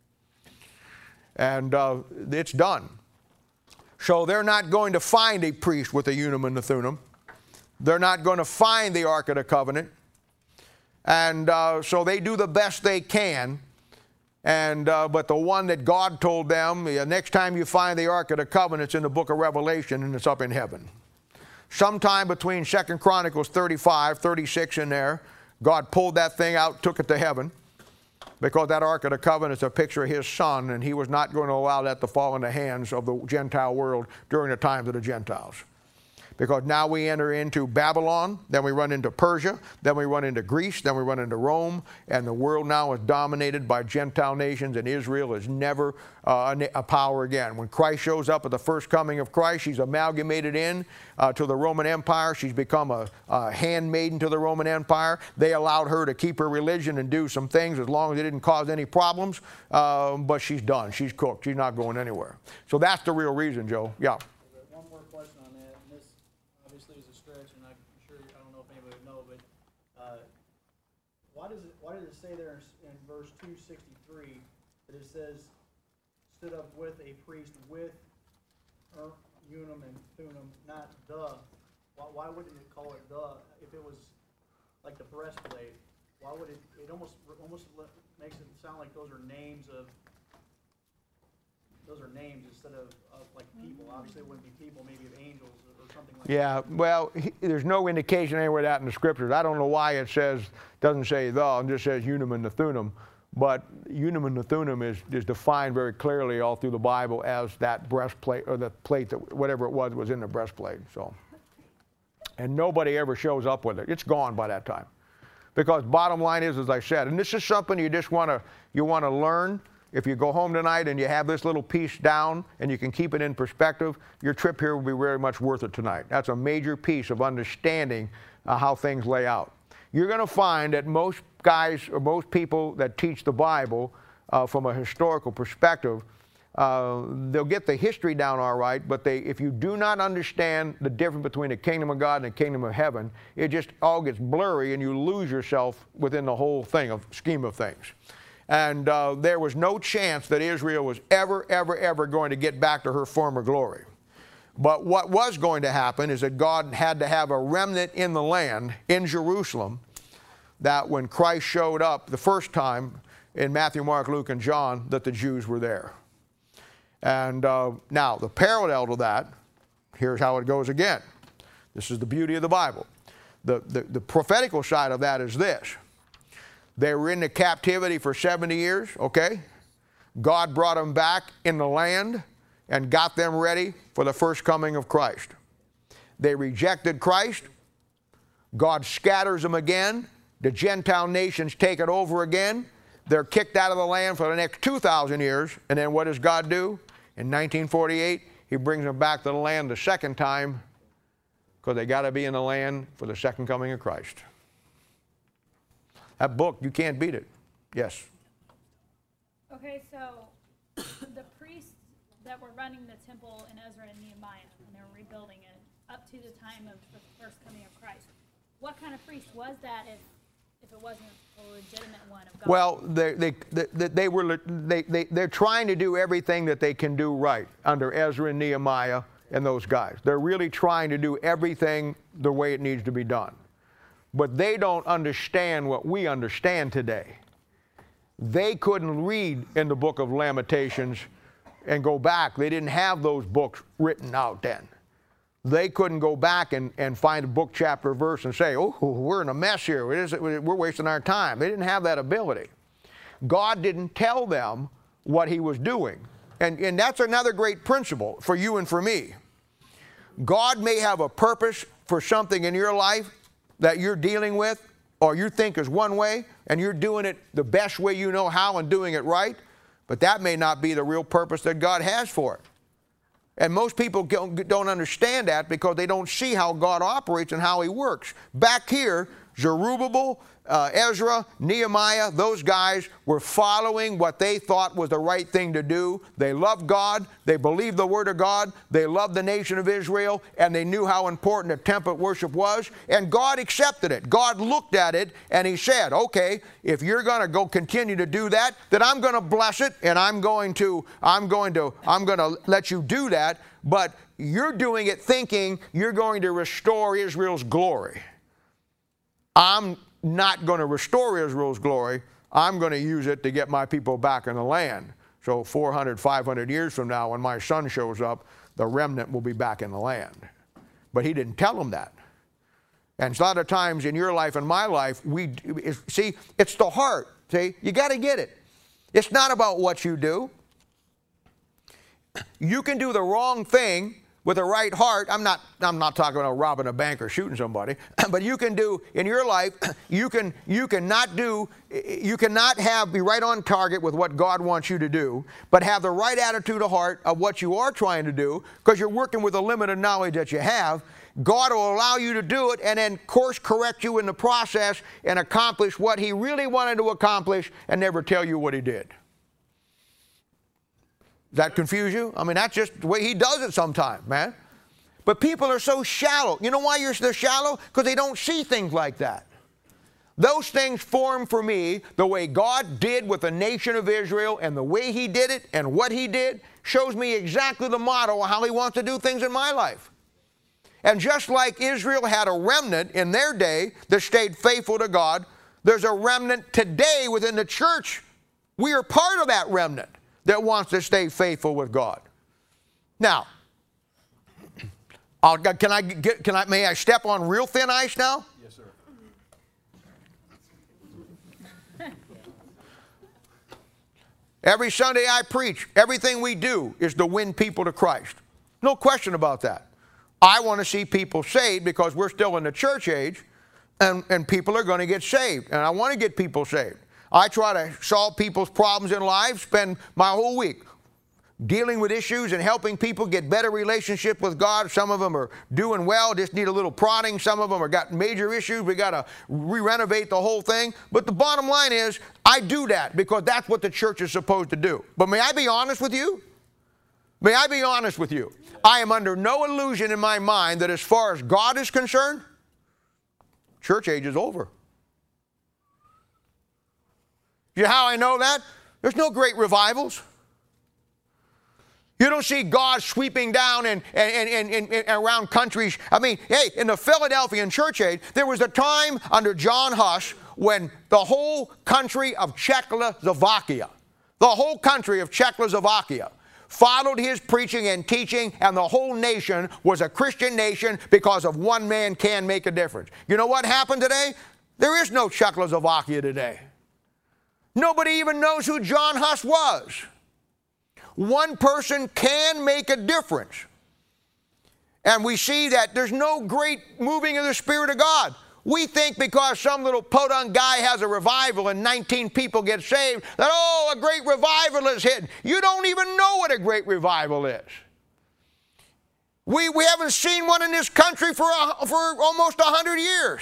And uh, it's done. So they're not going to find a priest with a Urim and a Thummim. They're not going to find the Ark of the Covenant. And uh, so they do the best they can. And, uh, but the one that God told them, uh, next time you find the Ark of the Covenant, it's in the book of Revelation, and it's up in heaven. Sometime between Second Chronicles thirty-five, thirty-six in there, God pulled that thing out, took it to heaven, because that Ark of the Covenant is a picture of His Son, and He was not going to allow that to fall in the hands of the Gentile world during the times of the Gentiles. Because now we enter into Babylon, then we run into Persia, then we run into Greece, then we run into Rome, and the world now is dominated by Gentile nations, and Israel is never uh, a power again. When Christ shows up at the first coming of Christ, she's amalgamated in uh, to the Roman Empire. She's become a, a handmaiden to the Roman Empire. They allowed her to keep her religion and do some things as long as it didn't cause any problems, uh, but she's done. She's cooked. She's not going anywhere. So that's the real reason, Joe. Yeah. One more question on that, and this obviously is a stretch, and I'm sure, I don't know if anybody would know, but uh, why does it, why does it say there in, in verse two sixty-three that it says, stood up with a priest with Ur, Urim and Thummim, not the? Why, why wouldn't it call it the if it was like the breastplate? Why would it, it almost, almost makes it sound like those are names of, those are names instead of, of like people. Obviously it wouldn't be people, maybe of angels or, or something like Yeah, that. well, he, there's no indication anywhere that in the Scriptures. I don't know why it says, doesn't say the, it just says Urim and Thummim. But Urim and Thummim is, is defined very clearly all through the Bible as that breastplate, or the plate, that whatever it was, was in the breastplate. So, and nobody ever shows up with it. It's gone by that time. Because bottom line is, as I said, and this is something you just want to, you want to learn. If you go home tonight and you have this little piece down and you can keep it in perspective, your trip here will be very much worth it tonight. That's a major piece of understanding uh, how things lay out. You're going to find that most guys or most people that teach the Bible uh, from a historical perspective, uh, they'll get the history down all right, but they, if you do not understand the difference between the kingdom of God and the kingdom of heaven, it just all gets blurry and you lose yourself within the whole thing of scheme of things. And uh, there was no chance that Israel was ever, ever, ever going to get back to her former glory. But what was going to happen is that God had to have a remnant in the land, in Jerusalem, that when Christ showed up the first time in Matthew, Mark, Luke, and John, that the Jews were there. And uh, now, the parallel to that, here's how it goes again. This is the beauty of the Bible. The, the, the prophetical side of that is this. They were in the captivity for seventy years, okay? God brought them back in the land and got them ready for the first coming of Christ. They rejected Christ. God scatters them again. The Gentile nations take it over again. They're kicked out of the land for the next two thousand years. And then what does God do? In nineteen forty-eight, He brings them back to the land the second time because they got to be in the land for the second coming of Christ. That book, you can't beat it. Yes? Okay, so the priests that were running the temple in Ezra and Nehemiah, when they were rebuilding it, up to the time of the first coming of Christ, what kind of priest was that if, if it wasn't a legitimate one of God? Well, they, they, they, they were, they, they, they're trying to do everything that they can do right under Ezra and Nehemiah and those guys. They're really trying to do everything the way it needs to be done. But they don't understand what we understand today. They couldn't read in the book of Lamentations and go back. They didn't have those books written out then. They couldn't go back and, and find a book, chapter, verse and say, oh, we're in a mess here. It is, we're wasting our time. They didn't have that ability. God didn't tell them what He was doing. And, and that's another great principle for you and for me. God may have a purpose for something in your life that you're dealing with, or you think is one way, and you're doing it the best way you know how and doing it right, but that may not be the real purpose that God has for it. And most people don't understand that because they don't see how God operates and how He works. Back here, Zerubbabel, uh, Ezra, Nehemiah, those guys were following what they thought was the right thing to do. They loved God. They believed the Word of God. They loved the nation of Israel, and they knew how important the temple worship was. And God accepted it. God looked at it, and He said, okay, if you're going to go continue to do that, then I'm going to bless it, and I'm going to, I'm going to, I'm going to let you do that. But you're doing it thinking you're going to restore Israel's glory. I'm not going to restore Israel's glory. I'm going to use it to get my people back in the land. So four hundred, five hundred years from now, when my son shows up, the remnant will be back in the land. But He didn't tell them that. And a lot of times in your life and my life, we see, it's the heart. See, you got to get it. It's not about what you do. You can do the wrong thing with the right heart. I'm not, I'm not talking about robbing a bank or shooting somebody, but you can do in your life, you can, you cannot do, you cannot have, be right on target with what God wants you to do, but have the right attitude of heart of what you are trying to do, because you're working with the limited knowledge that you have. God will allow you to do it and then course correct you in the process and accomplish what He really wanted to accomplish and never tell you what He did. Does that confuse you? I mean, that's just the way He does it sometimes, man. But people are so shallow. You know why you're they're shallow? Because they don't see things like that. Those things form for me the way God did with the nation of Israel, and the way He did it and what He did shows me exactly the model of how He wants to do things in my life. And just like Israel had a remnant in their day that stayed faithful to God, there's a remnant today within the church. We are part of that remnant that wants to stay faithful with God. Now, I'll, can I get, can I, may I step on real thin ice now? Yes, sir. Every Sunday I preach, everything we do is to win people to Christ. No question about that. I want to see people saved because we're still in the church age, and, and people are going to get saved, and I want to get people saved. I try to solve people's problems in life, spend my whole week dealing with issues and helping people get better relationship with God. Some of them are doing well, just need a little prodding. Some of them have got major issues. We got to re-renovate the whole thing. But the bottom line is, I do that because that's what the church is supposed to do. But may I be honest with you? May I be honest with you? I am under no illusion in my mind that as far as God is concerned, church age is over. You know how I know that? There's no great revivals. You don't see God sweeping down and, and, and, and, and around countries. I mean, hey, in the Philadelphian church age, there was a time under John Huss when the whole country of Czechoslovakia, the whole country of Czechoslovakia followed his preaching and teaching, and the whole nation was a Christian nation because of one man can make a difference. You know what happened today? There is no Czechoslovakia today. Nobody even knows who John Huss was. One person can make a difference. And we see that there's no great moving of the Spirit of God. We think because some little podunk guy has a revival and nineteen people get saved, that, oh, a great revival is hidden. You don't even know what a great revival is. We, we haven't seen one in this country for, a, for almost a hundred years.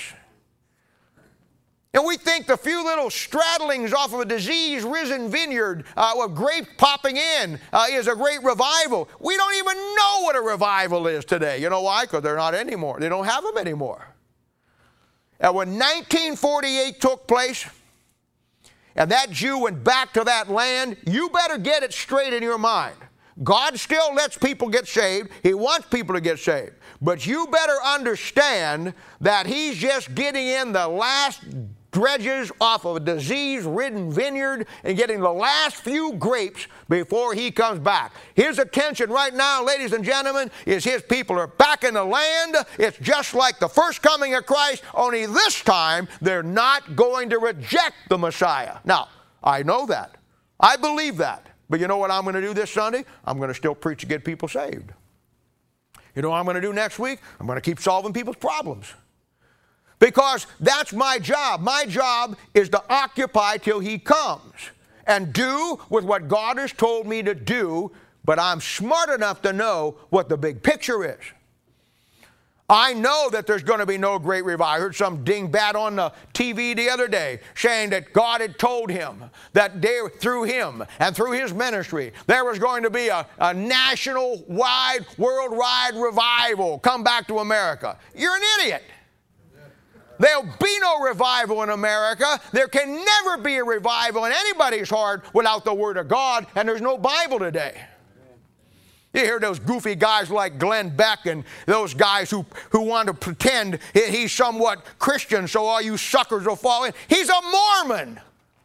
And we think the few little straddlings off of a disease-risen vineyard uh, with grapes popping in uh, is a great revival. We don't even know what a revival is today. You know why? Because they're not anymore. They don't have them anymore. And when nineteen forty-eight took place, and that Jew went back to that land, you better get it straight in your mind. God still lets people get saved. He wants people to get saved. But you better understand that He's just getting in the last dredges off of a disease-ridden vineyard and getting the last few grapes before He comes back. His attention right now, ladies and gentlemen, is His people are back in the land. It's just like the first coming of Christ, only this time they're not going to reject the Messiah. Now, I know that. I believe that. But you know what I'm going to do this Sunday? I'm going to still preach to get people saved. You know what I'm going to do next week? I'm going to keep solving people's problems. Because that's my job. My job is to occupy till He comes and do with what God has told me to do, but I'm smart enough to know what the big picture is. I know that there's going to be no great revival. I heard some dingbat on the T V the other day saying that God had told him that they, through him and through his ministry, there was going to be a, a national-wide, worldwide revival come back to America. You're an idiot. There'll be no revival in America. There can never be a revival in anybody's heart without the Word of God, and there's no Bible today. You hear those goofy guys like Glenn Beck and those guys who, who want to pretend he's somewhat Christian so all you suckers will fall in. He's a Mormon.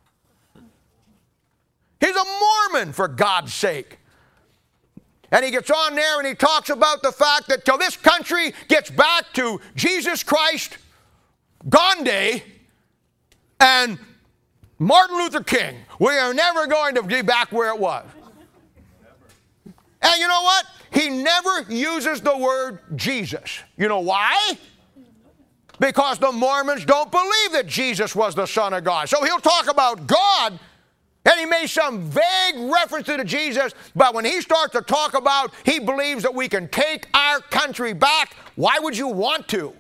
He's a Mormon, for God's sake. And he gets on there and he talks about the fact that till this country gets back to Jesus Christ, Gandhi, and Martin Luther King, we are never going to be back where it was. And you know what? He never uses the word Jesus. You know why? Because the Mormons don't believe that Jesus was the Son of God. So he'll talk about God, and he made some vague reference to Jesus, but when he starts to talk about he believes that we can take our country back, why would you want to?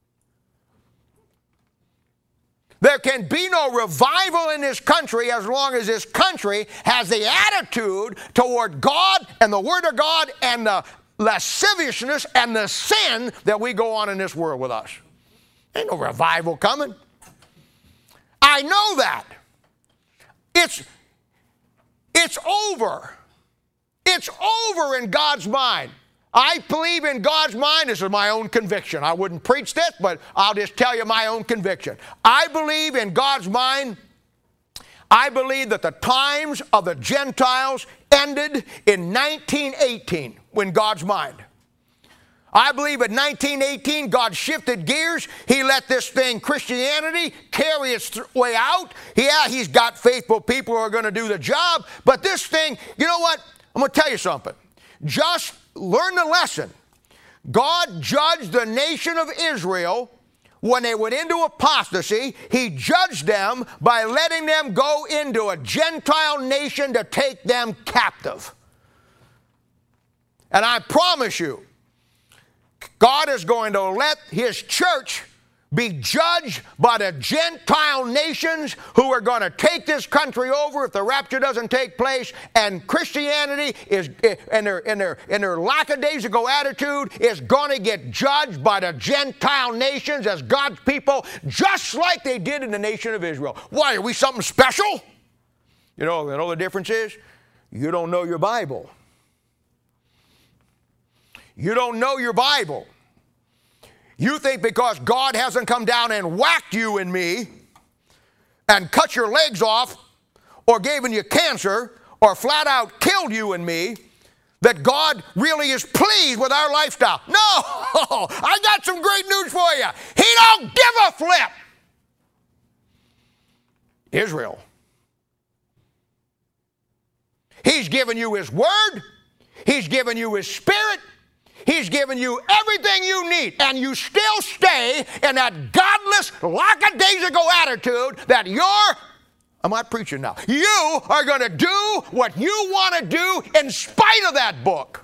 There can be no revival in this country as long as this country has the attitude toward God and the Word of God and the lasciviousness and the sin that we go on in this world with us. Ain't no revival coming. I know that. It's, it's over. It's over in God's mind. I believe in God's mind. This is my own conviction. I wouldn't preach this, but I'll just tell you my own conviction. I believe in God's mind. I believe that the times of the Gentiles ended in nineteen eighteen, when God's mind. I believe in nineteen eighteen, God shifted gears. He let this thing, Christianity, carry its way out. Yeah, he's got faithful people who are going to do the job. But this thing, you know what? I'm going to tell you something. Just learn the lesson. God judged the nation of Israel when they went into apostasy. He judged them by letting them go into a Gentile nation to take them captive. And I promise you, God is going to let his church be judged by the Gentile nations who are going to take this country over if the rapture doesn't take place. And Christianity is, in their, in their, in their lackadaisical attitude, is going to get judged by the Gentile nations as God's people, just like they did in the nation of Israel. Why, are we something special? You know, you know the difference is? You don't know your Bible. You don't know your Bible. You think because God hasn't come down and whacked you and me and cut your legs off or given you cancer or flat out killed you and me, that God really is pleased with our lifestyle. No! I got some great news for you. He don't give a flip. Israel. He's given you his word. He's given you his spirit. He's given you everything you need, and you still stay in that godless, lackadaisical attitude that you're, am I preaching now? You are going to do what you want to do in spite of that book.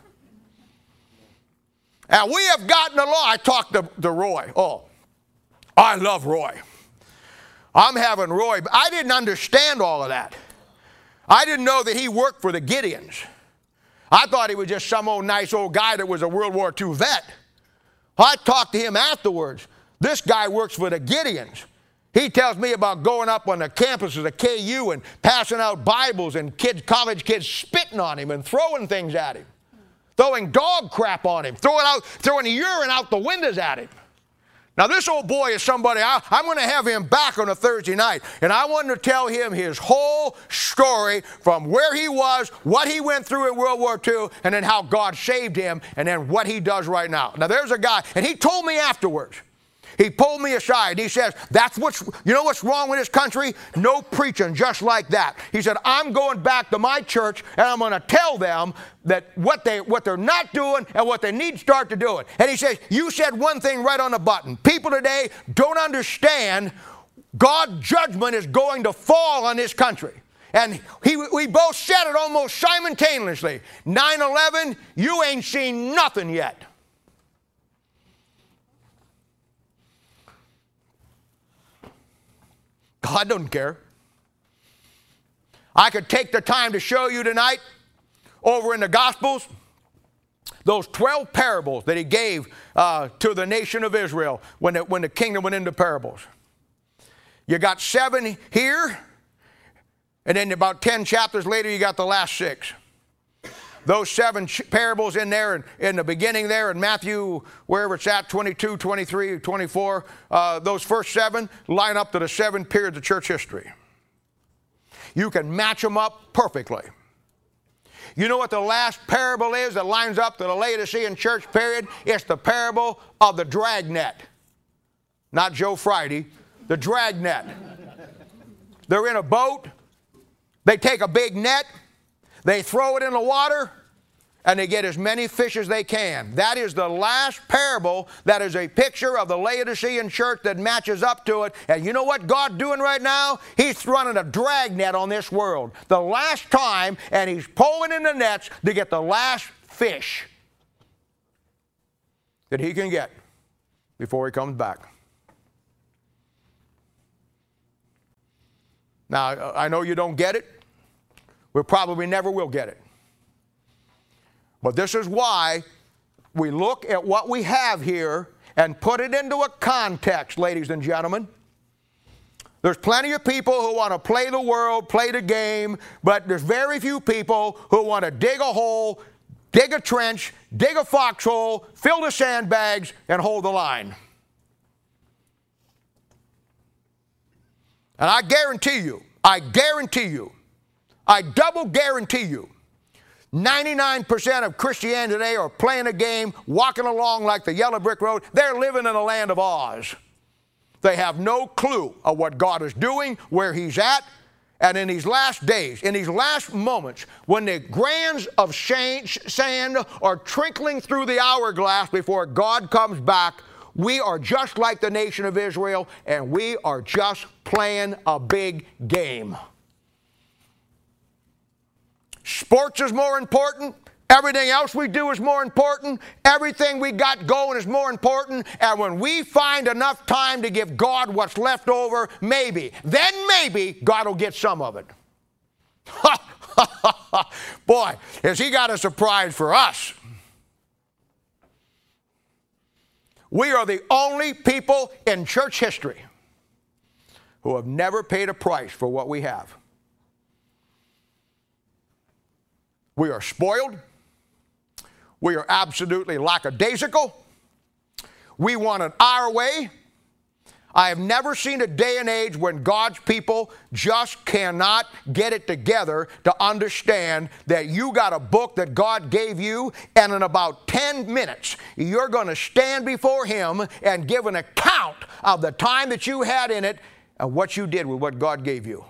And we have gotten along. I talked to, to Roy. Oh, I love Roy. I'm having Roy. I didn't understand all of that. I didn't know that he worked for the Gideons. I thought he was just some old nice old guy that was a World War Two vet. I talked to him afterwards. This guy works for the Gideons. He tells me about going up on the campuses of K U and passing out Bibles and kids, college kids spitting on him and throwing things at him. Throwing dog crap on him. Throwing, out, throwing urine out the windows at him. Now this old boy is somebody, I, I'm going to have him back on a Thursday night, and I want to tell him his whole story from where he was, what he went through in World War Two, and then how God saved him, and then what he does right now. Now there's a guy, and he told me afterwards, he pulled me aside, and he says, that's what's, you know what's wrong with this country? No preaching just like that. He said, I'm going back to my church, and I'm going to tell them that what, they, what they're not doing and what they need to start to do it. And he says, you said one thing right on the button. People today don't understand God's judgment is going to fall on this country. And he, we both said it almost simultaneously. nine eleven, you ain't seen nothing yet. God doesn't care. I could take the time to show you tonight over in the Gospels those twelve parables that he gave uh, to the nation of Israel when, it, when the kingdom went into parables. You got seven here, and then about ten chapters later you got the last six. Those seven parables in there, and in the beginning there in Matthew, wherever it's at, twenty-two, twenty-three, twenty-four, uh, those first seven line up to the seven periods of church history. You can match them up perfectly. You know what the last parable is that lines up to the Laodicean church period? It's the parable of the dragnet. Not Joe Friday, the dragnet. They're in a boat. They take a big net. They throw it in the water, and they get as many fish as they can. That is the last parable that is a picture of the Laodicean church that matches up to it. And you know what God's doing right now? He's running a dragnet on this world. The last time, and he's pulling in the nets to get the last fish that he can get before he comes back. Now, I know you don't get it. We probably never will get it. But this is why we look at what we have here and put it into a context, ladies and gentlemen. There's plenty of people who want to play the world, play the game, but there's very few people who want to dig a hole, dig a trench, dig a foxhole, fill the sandbags, and hold the line. And I guarantee you, I guarantee you, I double guarantee you, ninety-nine percent of Christianity today are playing a game, walking along like the yellow brick road. They're living in the land of Oz. They have no clue of what God is doing, where he's at. And in these last days, in these last moments, when the grains of sand are trickling through the hourglass before God comes back, we are just like the nation of Israel, and we are just playing a big game. Sports is more important. Everything else we do is more important. Everything we got going is more important. And when we find enough time to give God what's left over, maybe, then maybe God will get some of it. Boy, has he got a surprise for us. We are the only people in church history who have never paid a price for what we have. We are spoiled. We are absolutely lackadaisical. We want it our way. I have never seen a day and age when God's people just cannot get it together to understand that you got a book that God gave you, and in about ten minutes, you're going to stand before him and give an account of the time that you had in it and what you did with what God gave you.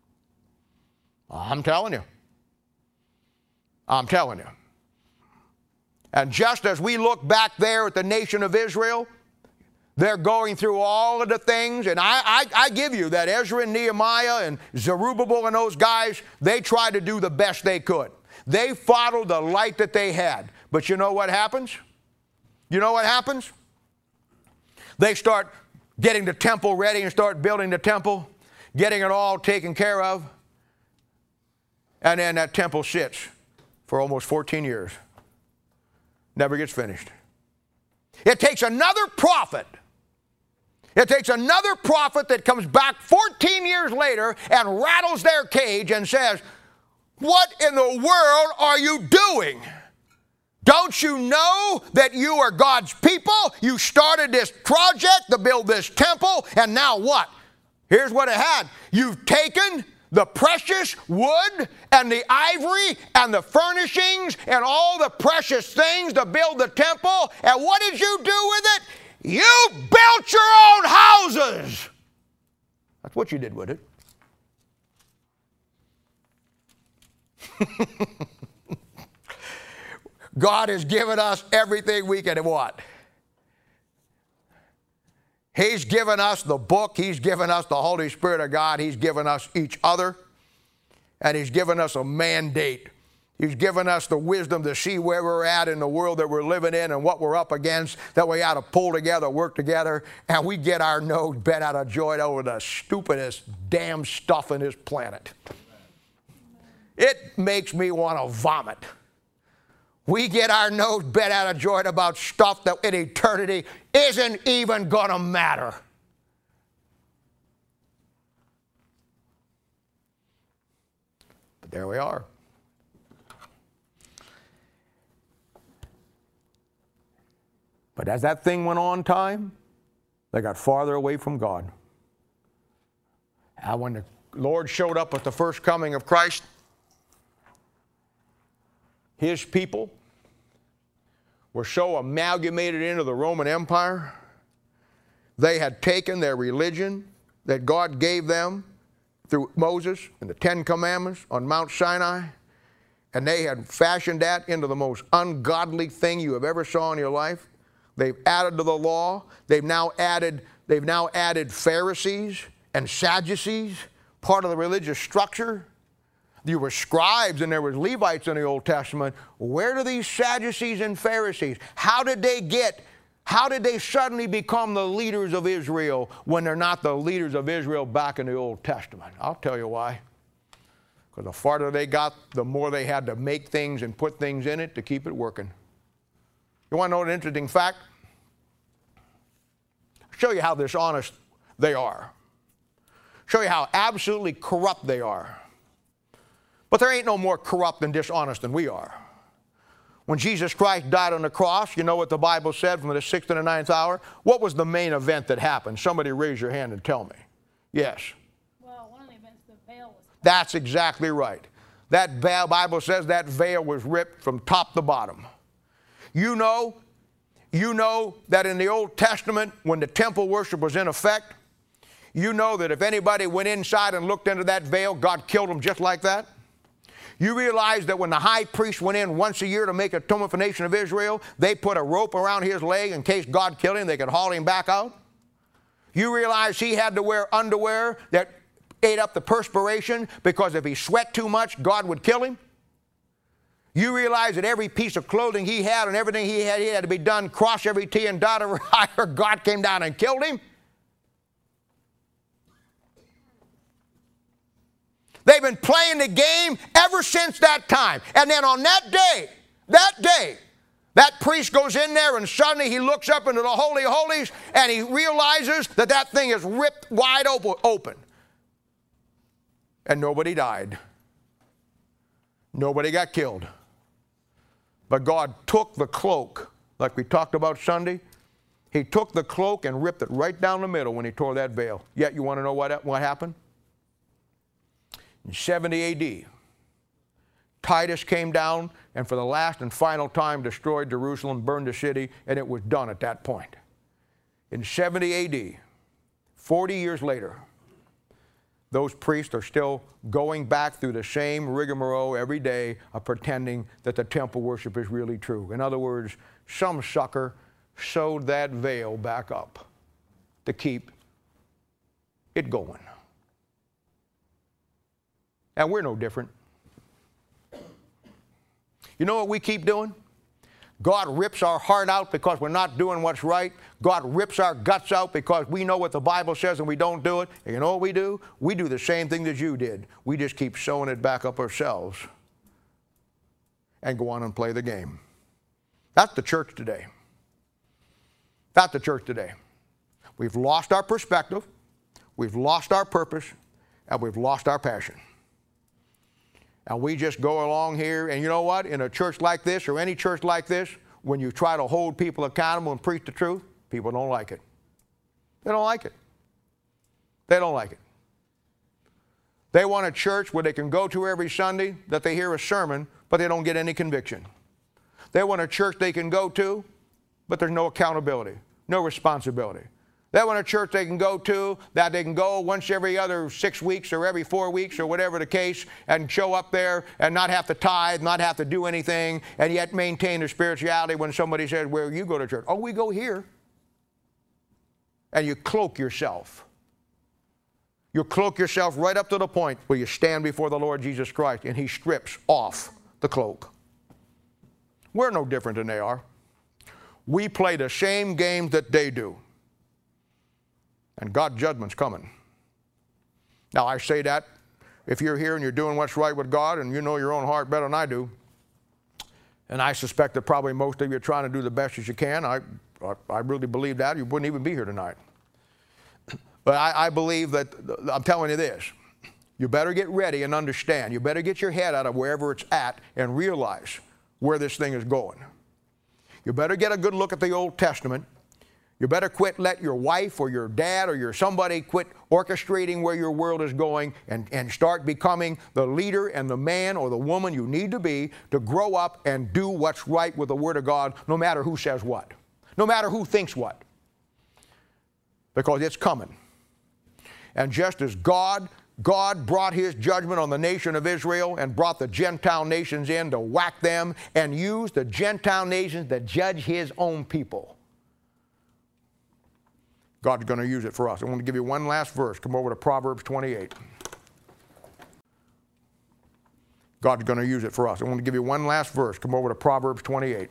I'm telling you. I'm telling you. And just as we look back there at the nation of Israel, they're going through all of the things, and I, I, I give you that Ezra and Nehemiah and Zerubbabel and those guys, they tried to do the best they could. They followed the light that they had. But you know what happens? You know what happens? They start getting the temple ready and start building the temple, getting it all taken care of, and then that temple sits for almost fourteen years. Never gets finished. It takes another prophet. It takes another prophet that comes back fourteen years later and rattles their cage and says, "What in the world are you doing? Don't you know that you are God's people? You started this project to build this temple, and now what? Here's what it had. You've taken the precious wood and the ivory and the furnishings and all the precious things to build the temple, and what did you do with it? You built your own houses." That's what you did with it. God has given us everything we can want. He's given us the book. He's given us the Holy Spirit of God. He's given us each other. And he's given us a mandate. He's given us the wisdom to see where we're at in the world that we're living in and what we're up against, that we ought to pull together, work together, and we get our nose bent out of joint over the stupidest damn stuff in this planet. It makes me want to vomit. We get our nose bent out of joint about stuff that in eternity isn't even going to matter. But there we are. But as that thing went on time, they got farther away from God. And when the Lord showed up at the first coming of Christ, His people were so amalgamated into the Roman Empire, they had taken their religion that God gave them through Moses and the Ten Commandments on Mount Sinai, and they had fashioned that into the most ungodly thing you have ever saw in your life. They've added to the law. They've now added, they've now added Pharisees and Sadducees, part of the religious structure. There were scribes and there were Levites in the Old Testament. Where do these Sadducees and Pharisees, how did they get, how did they suddenly become the leaders of Israel when they're not the leaders of Israel back in the Old Testament? I'll tell you why. Because the farther they got, the more they had to make things and put things in it to keep it working. You want to know an interesting fact? I'll show you how dishonest they are. Show you how absolutely corrupt they are. But there ain't no more corrupt and dishonest than we are. When Jesus Christ died on the cross, you know what the Bible said from the sixth and the ninth hour? What was the main event that happened? Somebody raise your hand and tell me. Yes. Well, one of the events, the veil was... That's exactly right. That Bible says that veil was ripped from top to bottom. You know, you know that in the Old Testament, when the temple worship was in effect, you know that if anybody went inside and looked into that veil, God killed them just like that. You realize that when the high priest went in once a year to make atonement for the nation of Israel, they put a rope around his leg in case God killed him, they could haul him back out. You realize he had to wear underwear that ate up the perspiration because if he sweat too much, God would kill him. You realize that every piece of clothing he had and everything he had, he had to be done, cross every T and dot every I, or God came down and killed him. They've been playing the game ever since that time. And then on that day, that day, that priest goes in there and suddenly he looks up into the Holy of Holies and he realizes that that thing is ripped wide open. And nobody died. Nobody got killed. But God took the cloak, like we talked about Sunday. He took the cloak and ripped it right down the middle when he tore that veil. Yet you want to know what, what happened? In seventy A D, Titus came down and for the last and final time destroyed Jerusalem, burned the city, and it was done at that point. In seventy A D, forty years later, those priests are still going back through the same rigmarole every day of pretending that the temple worship is really true. In other words, some sucker sewed that veil back up to keep it going. And we're no different. You know what we keep doing? God rips our heart out because we're not doing what's right. God rips our guts out because we know what the Bible says and we don't do it. And you know what we do? We do the same thing that you did. We just keep sewing it back up ourselves and go on and play the game. That's the church today. That's the church today. We've lost our perspective, we've lost our purpose, and we've lost our passion. And we just go along here, and you know what? In a church like this, or any church like this, when you try to hold people accountable and preach the truth, people don't like it. They don't like it. They don't like it. They want a church where they can go to every Sunday, that they hear a sermon, but they don't get any conviction. They want a church they can go to, but there's no accountability, no responsibility. They want a church they can go to, that they can go once every other six weeks or every four weeks or whatever the case, and show up there and not have to tithe, not have to do anything, and yet maintain their spirituality when somebody says, where you go to church? Oh, we go here. And you cloak yourself. You cloak yourself right up to the point where you stand before the Lord Jesus Christ and He strips off the cloak. We're no different than they are. We play the same games that they do. And God's judgment's coming. Now, I say that if you're here and you're doing what's right with God and you know your own heart better than I do, and I suspect that probably most of you are trying to do the best as you can. I, I really believe that. You wouldn't even be here tonight. But I, I believe that, I'm telling you this, you better get ready and understand. You better get your head out of wherever it's at and realize where this thing is going. You better get a good look at the Old Testament. You better quit let your wife or your dad or your somebody quit orchestrating where your world is going and, and start becoming the leader and the man or the woman you need to be to grow up and do what's right with the Word of God, no matter who says what, no matter who thinks what, because it's coming. And just as God, God brought His judgment on the nation of Israel and brought the Gentile nations in to whack them and used the Gentile nations to judge His own people, God's going to use it for us. I want to give you one last verse. Come over to Proverbs twenty-eight. God's going to use it for us. I want to give you one last verse. Come over to Proverbs twenty-eight.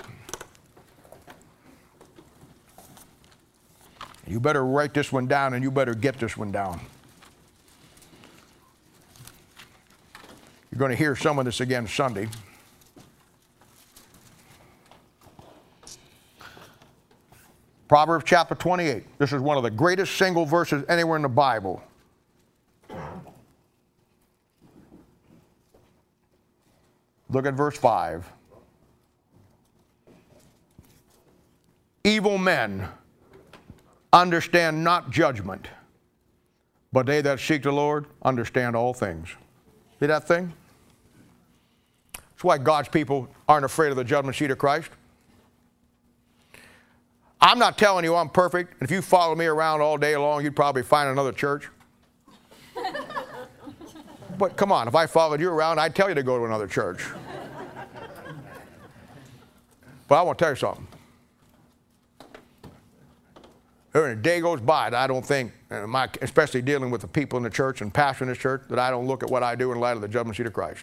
You better write this one down and you better get this one down. You're going to hear some of this again Sunday. Proverbs chapter twenty-eight. This is one of the greatest single verses anywhere in the Bible. Look at verse five. Evil men understand not judgment, but they that seek the Lord understand all things. See that thing? That's why God's people aren't afraid of the judgment seat of Christ. I'm not telling you I'm perfect. If you follow me around all day long, you'd probably find another church. But come on, if I followed you around, I'd tell you to go to another church. But I want to tell you something. There ain't a day goes by that I don't think, and my, especially dealing with the people in the church and pastoring this church, that I don't look at what I do in light of the judgment seat of Christ.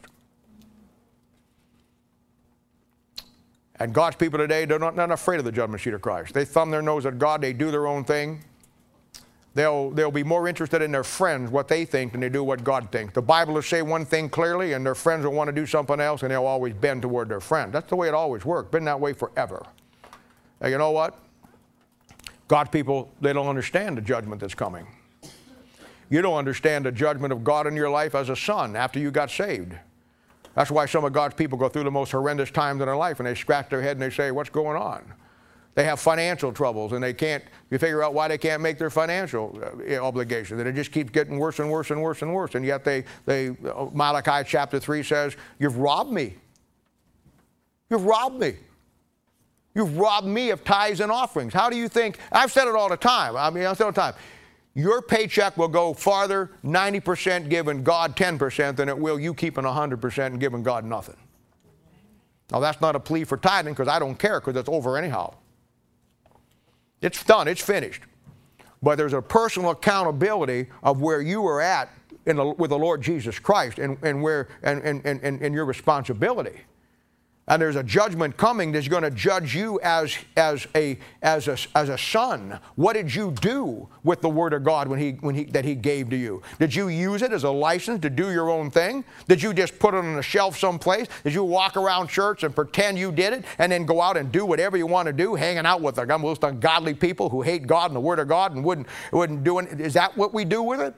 And God's people today, they're not, not afraid of the judgment seat of Christ. They thumb their nose at God. They do their own thing. They'll, they'll be more interested in their friends, what they think, than they do what God thinks. The Bible will say one thing clearly, and their friends will want to do something else, and they'll always bend toward their friend. That's the way it always worked. Been that way forever. And you know what? God's people, they don't understand the judgment that's coming. You don't understand the judgment of God in your life as a son after you got saved. That's why some of God's people go through the most horrendous times in their life, and they scratch their head and they say, what's going on? They have financial troubles, and they can't, you figure out why they can't make their financial uh, obligation. That it just keeps getting worse and worse and worse and worse. And yet they, they uh, Malachi chapter three says, you've robbed me. You've robbed me. You've robbed me of tithes and offerings. How do you think, I've said it all the time. I mean, I've said it all the time. Your paycheck will go farther, ninety percent giving God ten percent, than it will you keeping one hundred percent and giving God nothing. Now, that's not a plea for tithing, because I don't care, because it's over anyhow. It's done. It's finished. But there's a personal accountability of where you are at in the, with the Lord Jesus Christ, and, and, where, and, and, and, and your responsibility. And there's a judgment coming that's going to judge you as, as, a, as, a, as a son. What did you do with the Word of God when he, when he, that He gave to you? Did you use it as a license to do your own thing? Did you just put it on a shelf someplace? Did you walk around church and pretend you did it and then go out and do whatever you want to do, hanging out with the most ungodly people who hate God and the Word of God and wouldn't, wouldn't do it? Is that what we do with it?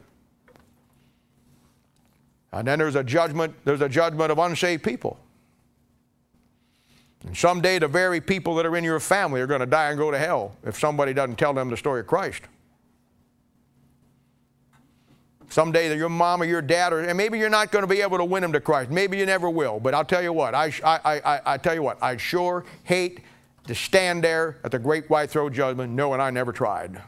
And then there's a judgment, there's a judgment of unsaved people. And someday the very people that are in your family are going to die and go to hell if somebody doesn't tell them the story of Christ. Someday your mom or your dad, or, and maybe you're not going to be able to win them to Christ. Maybe you never will. But I'll tell you what, I, I, I, I tell you what, I sure hate to stand there at the great white throne judgment knowing I never tried.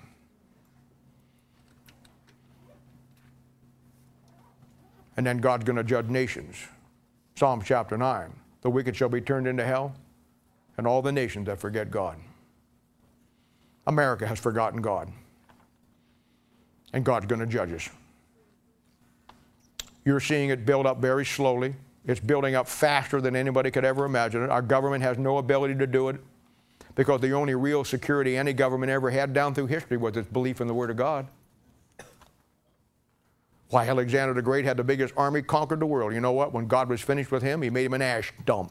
And then God's going to judge nations. Psalm chapter nine. The wicked shall be turned into hell, and all the nations that forget God. America has forgotten God, and God's going to judge us. You're seeing it build up very slowly. It's building up faster than anybody could ever imagine it. Our government has no ability to do it because the only real security any government ever had down through history was its belief in the Word of God. Why Alexander the Great had the biggest army, conquered the world. You know what? When God was finished with him, he made him an ash dump.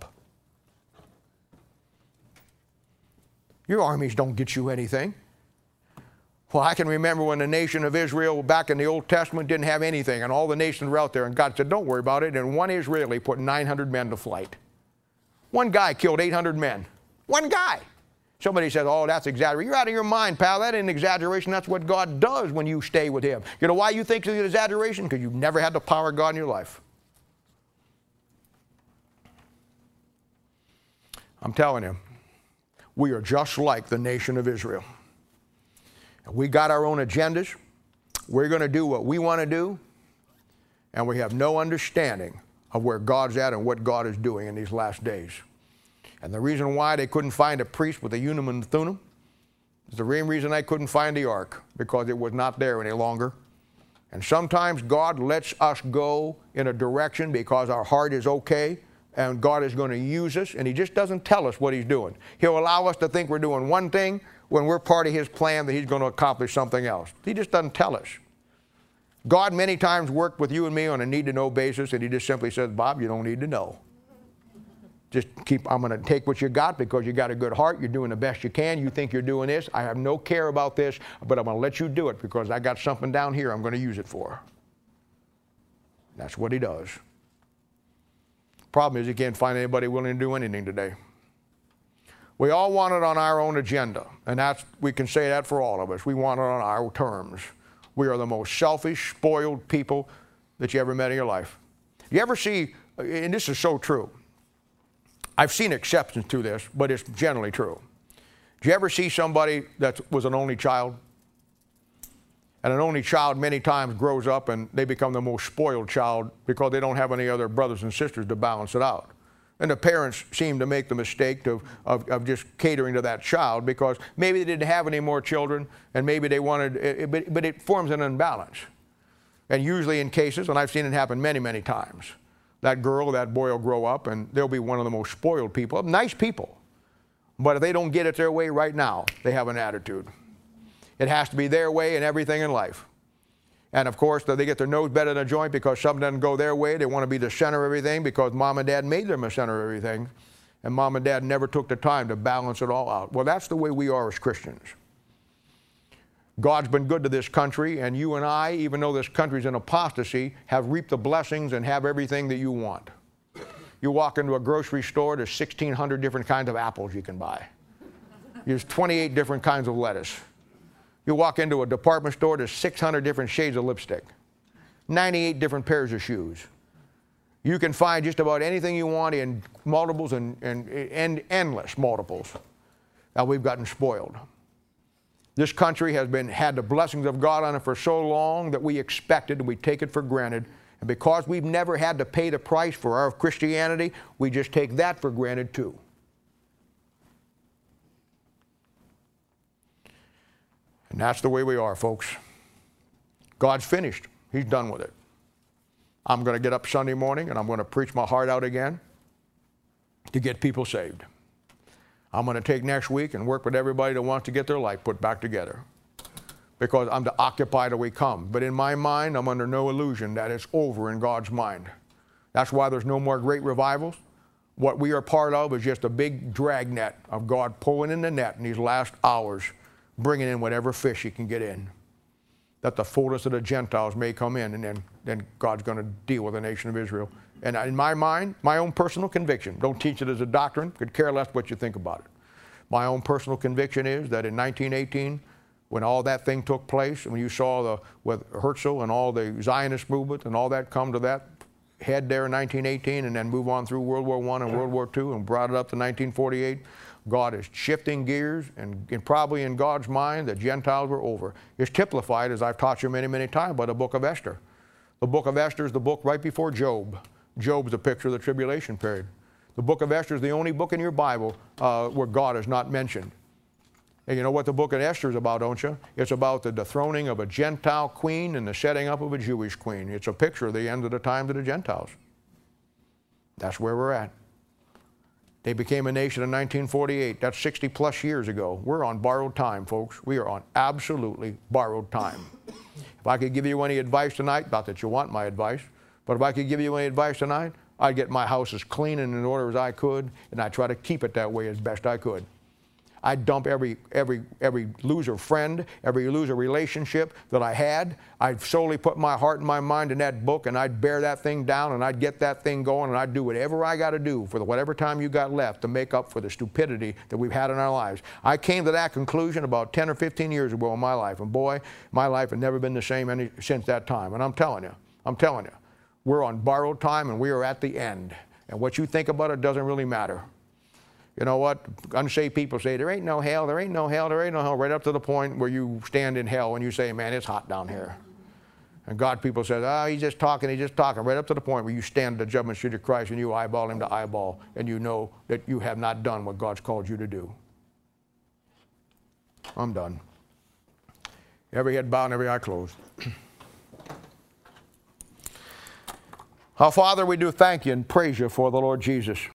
Your armies don't get you anything. Well, I can remember when the nation of Israel back in the Old Testament didn't have anything, and all the nations were out there, and God said, don't worry about it, and one Israeli put nine hundred men to flight. One guy killed eight hundred men. One guy. Somebody says, oh, that's exaggeration. You're out of your mind, pal. That ain't exaggeration. That's what God does when you stay with him. You know why you think it's exaggeration? Because you've never had the power of God in your life. I'm telling you, we are just like the nation of Israel. We got our own agendas. We're going to do what we want to do. And we have no understanding of where God's at and what God is doing in these last days. And the reason why they couldn't find a priest with a Urim and Thummim is the same reason they couldn't find the ark, because it was not there any longer. And sometimes God lets us go in a direction because our heart is okay, and God is going to use us, and he just doesn't tell us what he's doing. He'll allow us to think we're doing one thing when we're part of his plan that he's going to accomplish something else. He just doesn't tell us. God many times worked with you and me on a need-to-know basis, and he just simply says, Bob, you don't need to know. Just keep, I'm going to take what you got because you got a good heart. You're doing the best you can. You think you're doing this. I have no care about this, but I'm going to let you do it because I got something down here I'm going to use it for. That's what he does. Problem is, he can't find anybody willing to do anything today. We all want it on our own agenda, and that's, we can say that for all of us. We want it on our terms. We are the most selfish, spoiled people that you ever met in your life. You ever see, and this is so true, I've seen exceptions to this, but it's generally true. Do you ever see somebody that was an only child? And an only child many times grows up and they become the most spoiled child because they don't have any other brothers and sisters to balance it out. And the parents seem to make the mistake of, of, of just catering to that child because maybe they didn't have any more children and maybe they wanted, it, but, but it forms an imbalance. And usually in cases, and I've seen it happen many, many times, that girl or that boy will grow up and they'll be one of the most spoiled people, nice people. But if they don't get it their way right now, they have an attitude. It has to be their way in everything in life. And of course, they get their nose better than a joint because something doesn't go their way. They want to be the center of everything because mom and dad made them the center of everything. And mom and dad never took the time to balance it all out. Well, that's the way we are as Christians. God's been good to this country, and you and I, even though this country's in apostasy, have reaped the blessings and have everything that you want. You walk into a grocery store, there's sixteen hundred different kinds of apples you can buy. There's twenty-eight different kinds of lettuce. You walk into a department store, there's six hundred different shades of lipstick, ninety-eight different pairs of shoes. You can find just about anything you want in multiples and, and, and endless multiples. Now we've gotten spoiled. This country has been, had the blessings of God on it for so long that we expect it and we take it for granted. And because we've never had to pay the price for our Christianity, we just take that for granted too. And that's the way we are, folks. God's finished. He's done with it. I'm going to get up Sunday morning and I'm going to preach my heart out again to get people saved. I'm going to take next week and work with everybody that wants to get their life put back together because I'm to occupy till we come. But in my mind, I'm under no illusion that it's over in God's mind. That's why there's no more great revivals. What we are part of is just a big dragnet of God pulling in the net in these last hours, bringing in whatever fish he can get in, that the fullness of the Gentiles may come in, and then, then God's going to deal with the nation of Israel. And in my mind, my own personal conviction, don't teach it as a doctrine, could care less what you think about it. My own personal conviction is that in nineteen eighteen, when all that thing took place, and when you saw the, with Herzl and all the Zionist movement and all that come to that head there in nineteen eighteen and then move on through World War One and World War Two and brought it up to nineteen forty-eight, God is shifting gears, and, and probably in God's mind, the Gentiles were over. It's typified, as I've taught you many, many times, by the book of Esther. The book of Esther is the book right before Job. Job is a picture of the tribulation period. The book of Esther is the only book in your Bible uh, where God is not mentioned. And you know what the book of Esther is about, don't you? It's about the dethroning of a Gentile queen and the setting up of a Jewish queen. It's a picture of the end of the times of the Gentiles. That's where we're at. They became a nation in nineteen forty-eight. That's sixty plus years ago. We're on borrowed time, folks. We are on absolutely borrowed time. If I could give you any advice tonight, not that you want my advice, but if I could give you any advice tonight, I'd get my house as clean and in order as I could, and I'd try to keep it that way as best I could. I'd dump every, every, every loser friend, every loser relationship that I had. I'd solely put my heart and my mind in that book, and I'd bear that thing down, and I'd get that thing going, and I'd do whatever I got to do for the, whatever time you got left to make up for the stupidity that we've had in our lives. I came to that conclusion about ten or fifteen years ago in my life, and boy, my life has never been the same any, since that time. And I'm telling you, I'm telling you, we're on borrowed time, and we are at the end. And what you think about it doesn't really matter. You know what? Unsaved people say, there ain't no hell, there ain't no hell, there ain't no hell, right up to the point where you stand in hell and you say, man, it's hot down here. And God people say, oh, he's just talking, he's just talking, right up to the point where you stand at the judgment seat of Christ and you eyeball him to eyeball, and you know that you have not done what God's called you to do. I'm done. Every head bowed and every eye closed. Our Father, we do thank you and praise you for the Lord Jesus.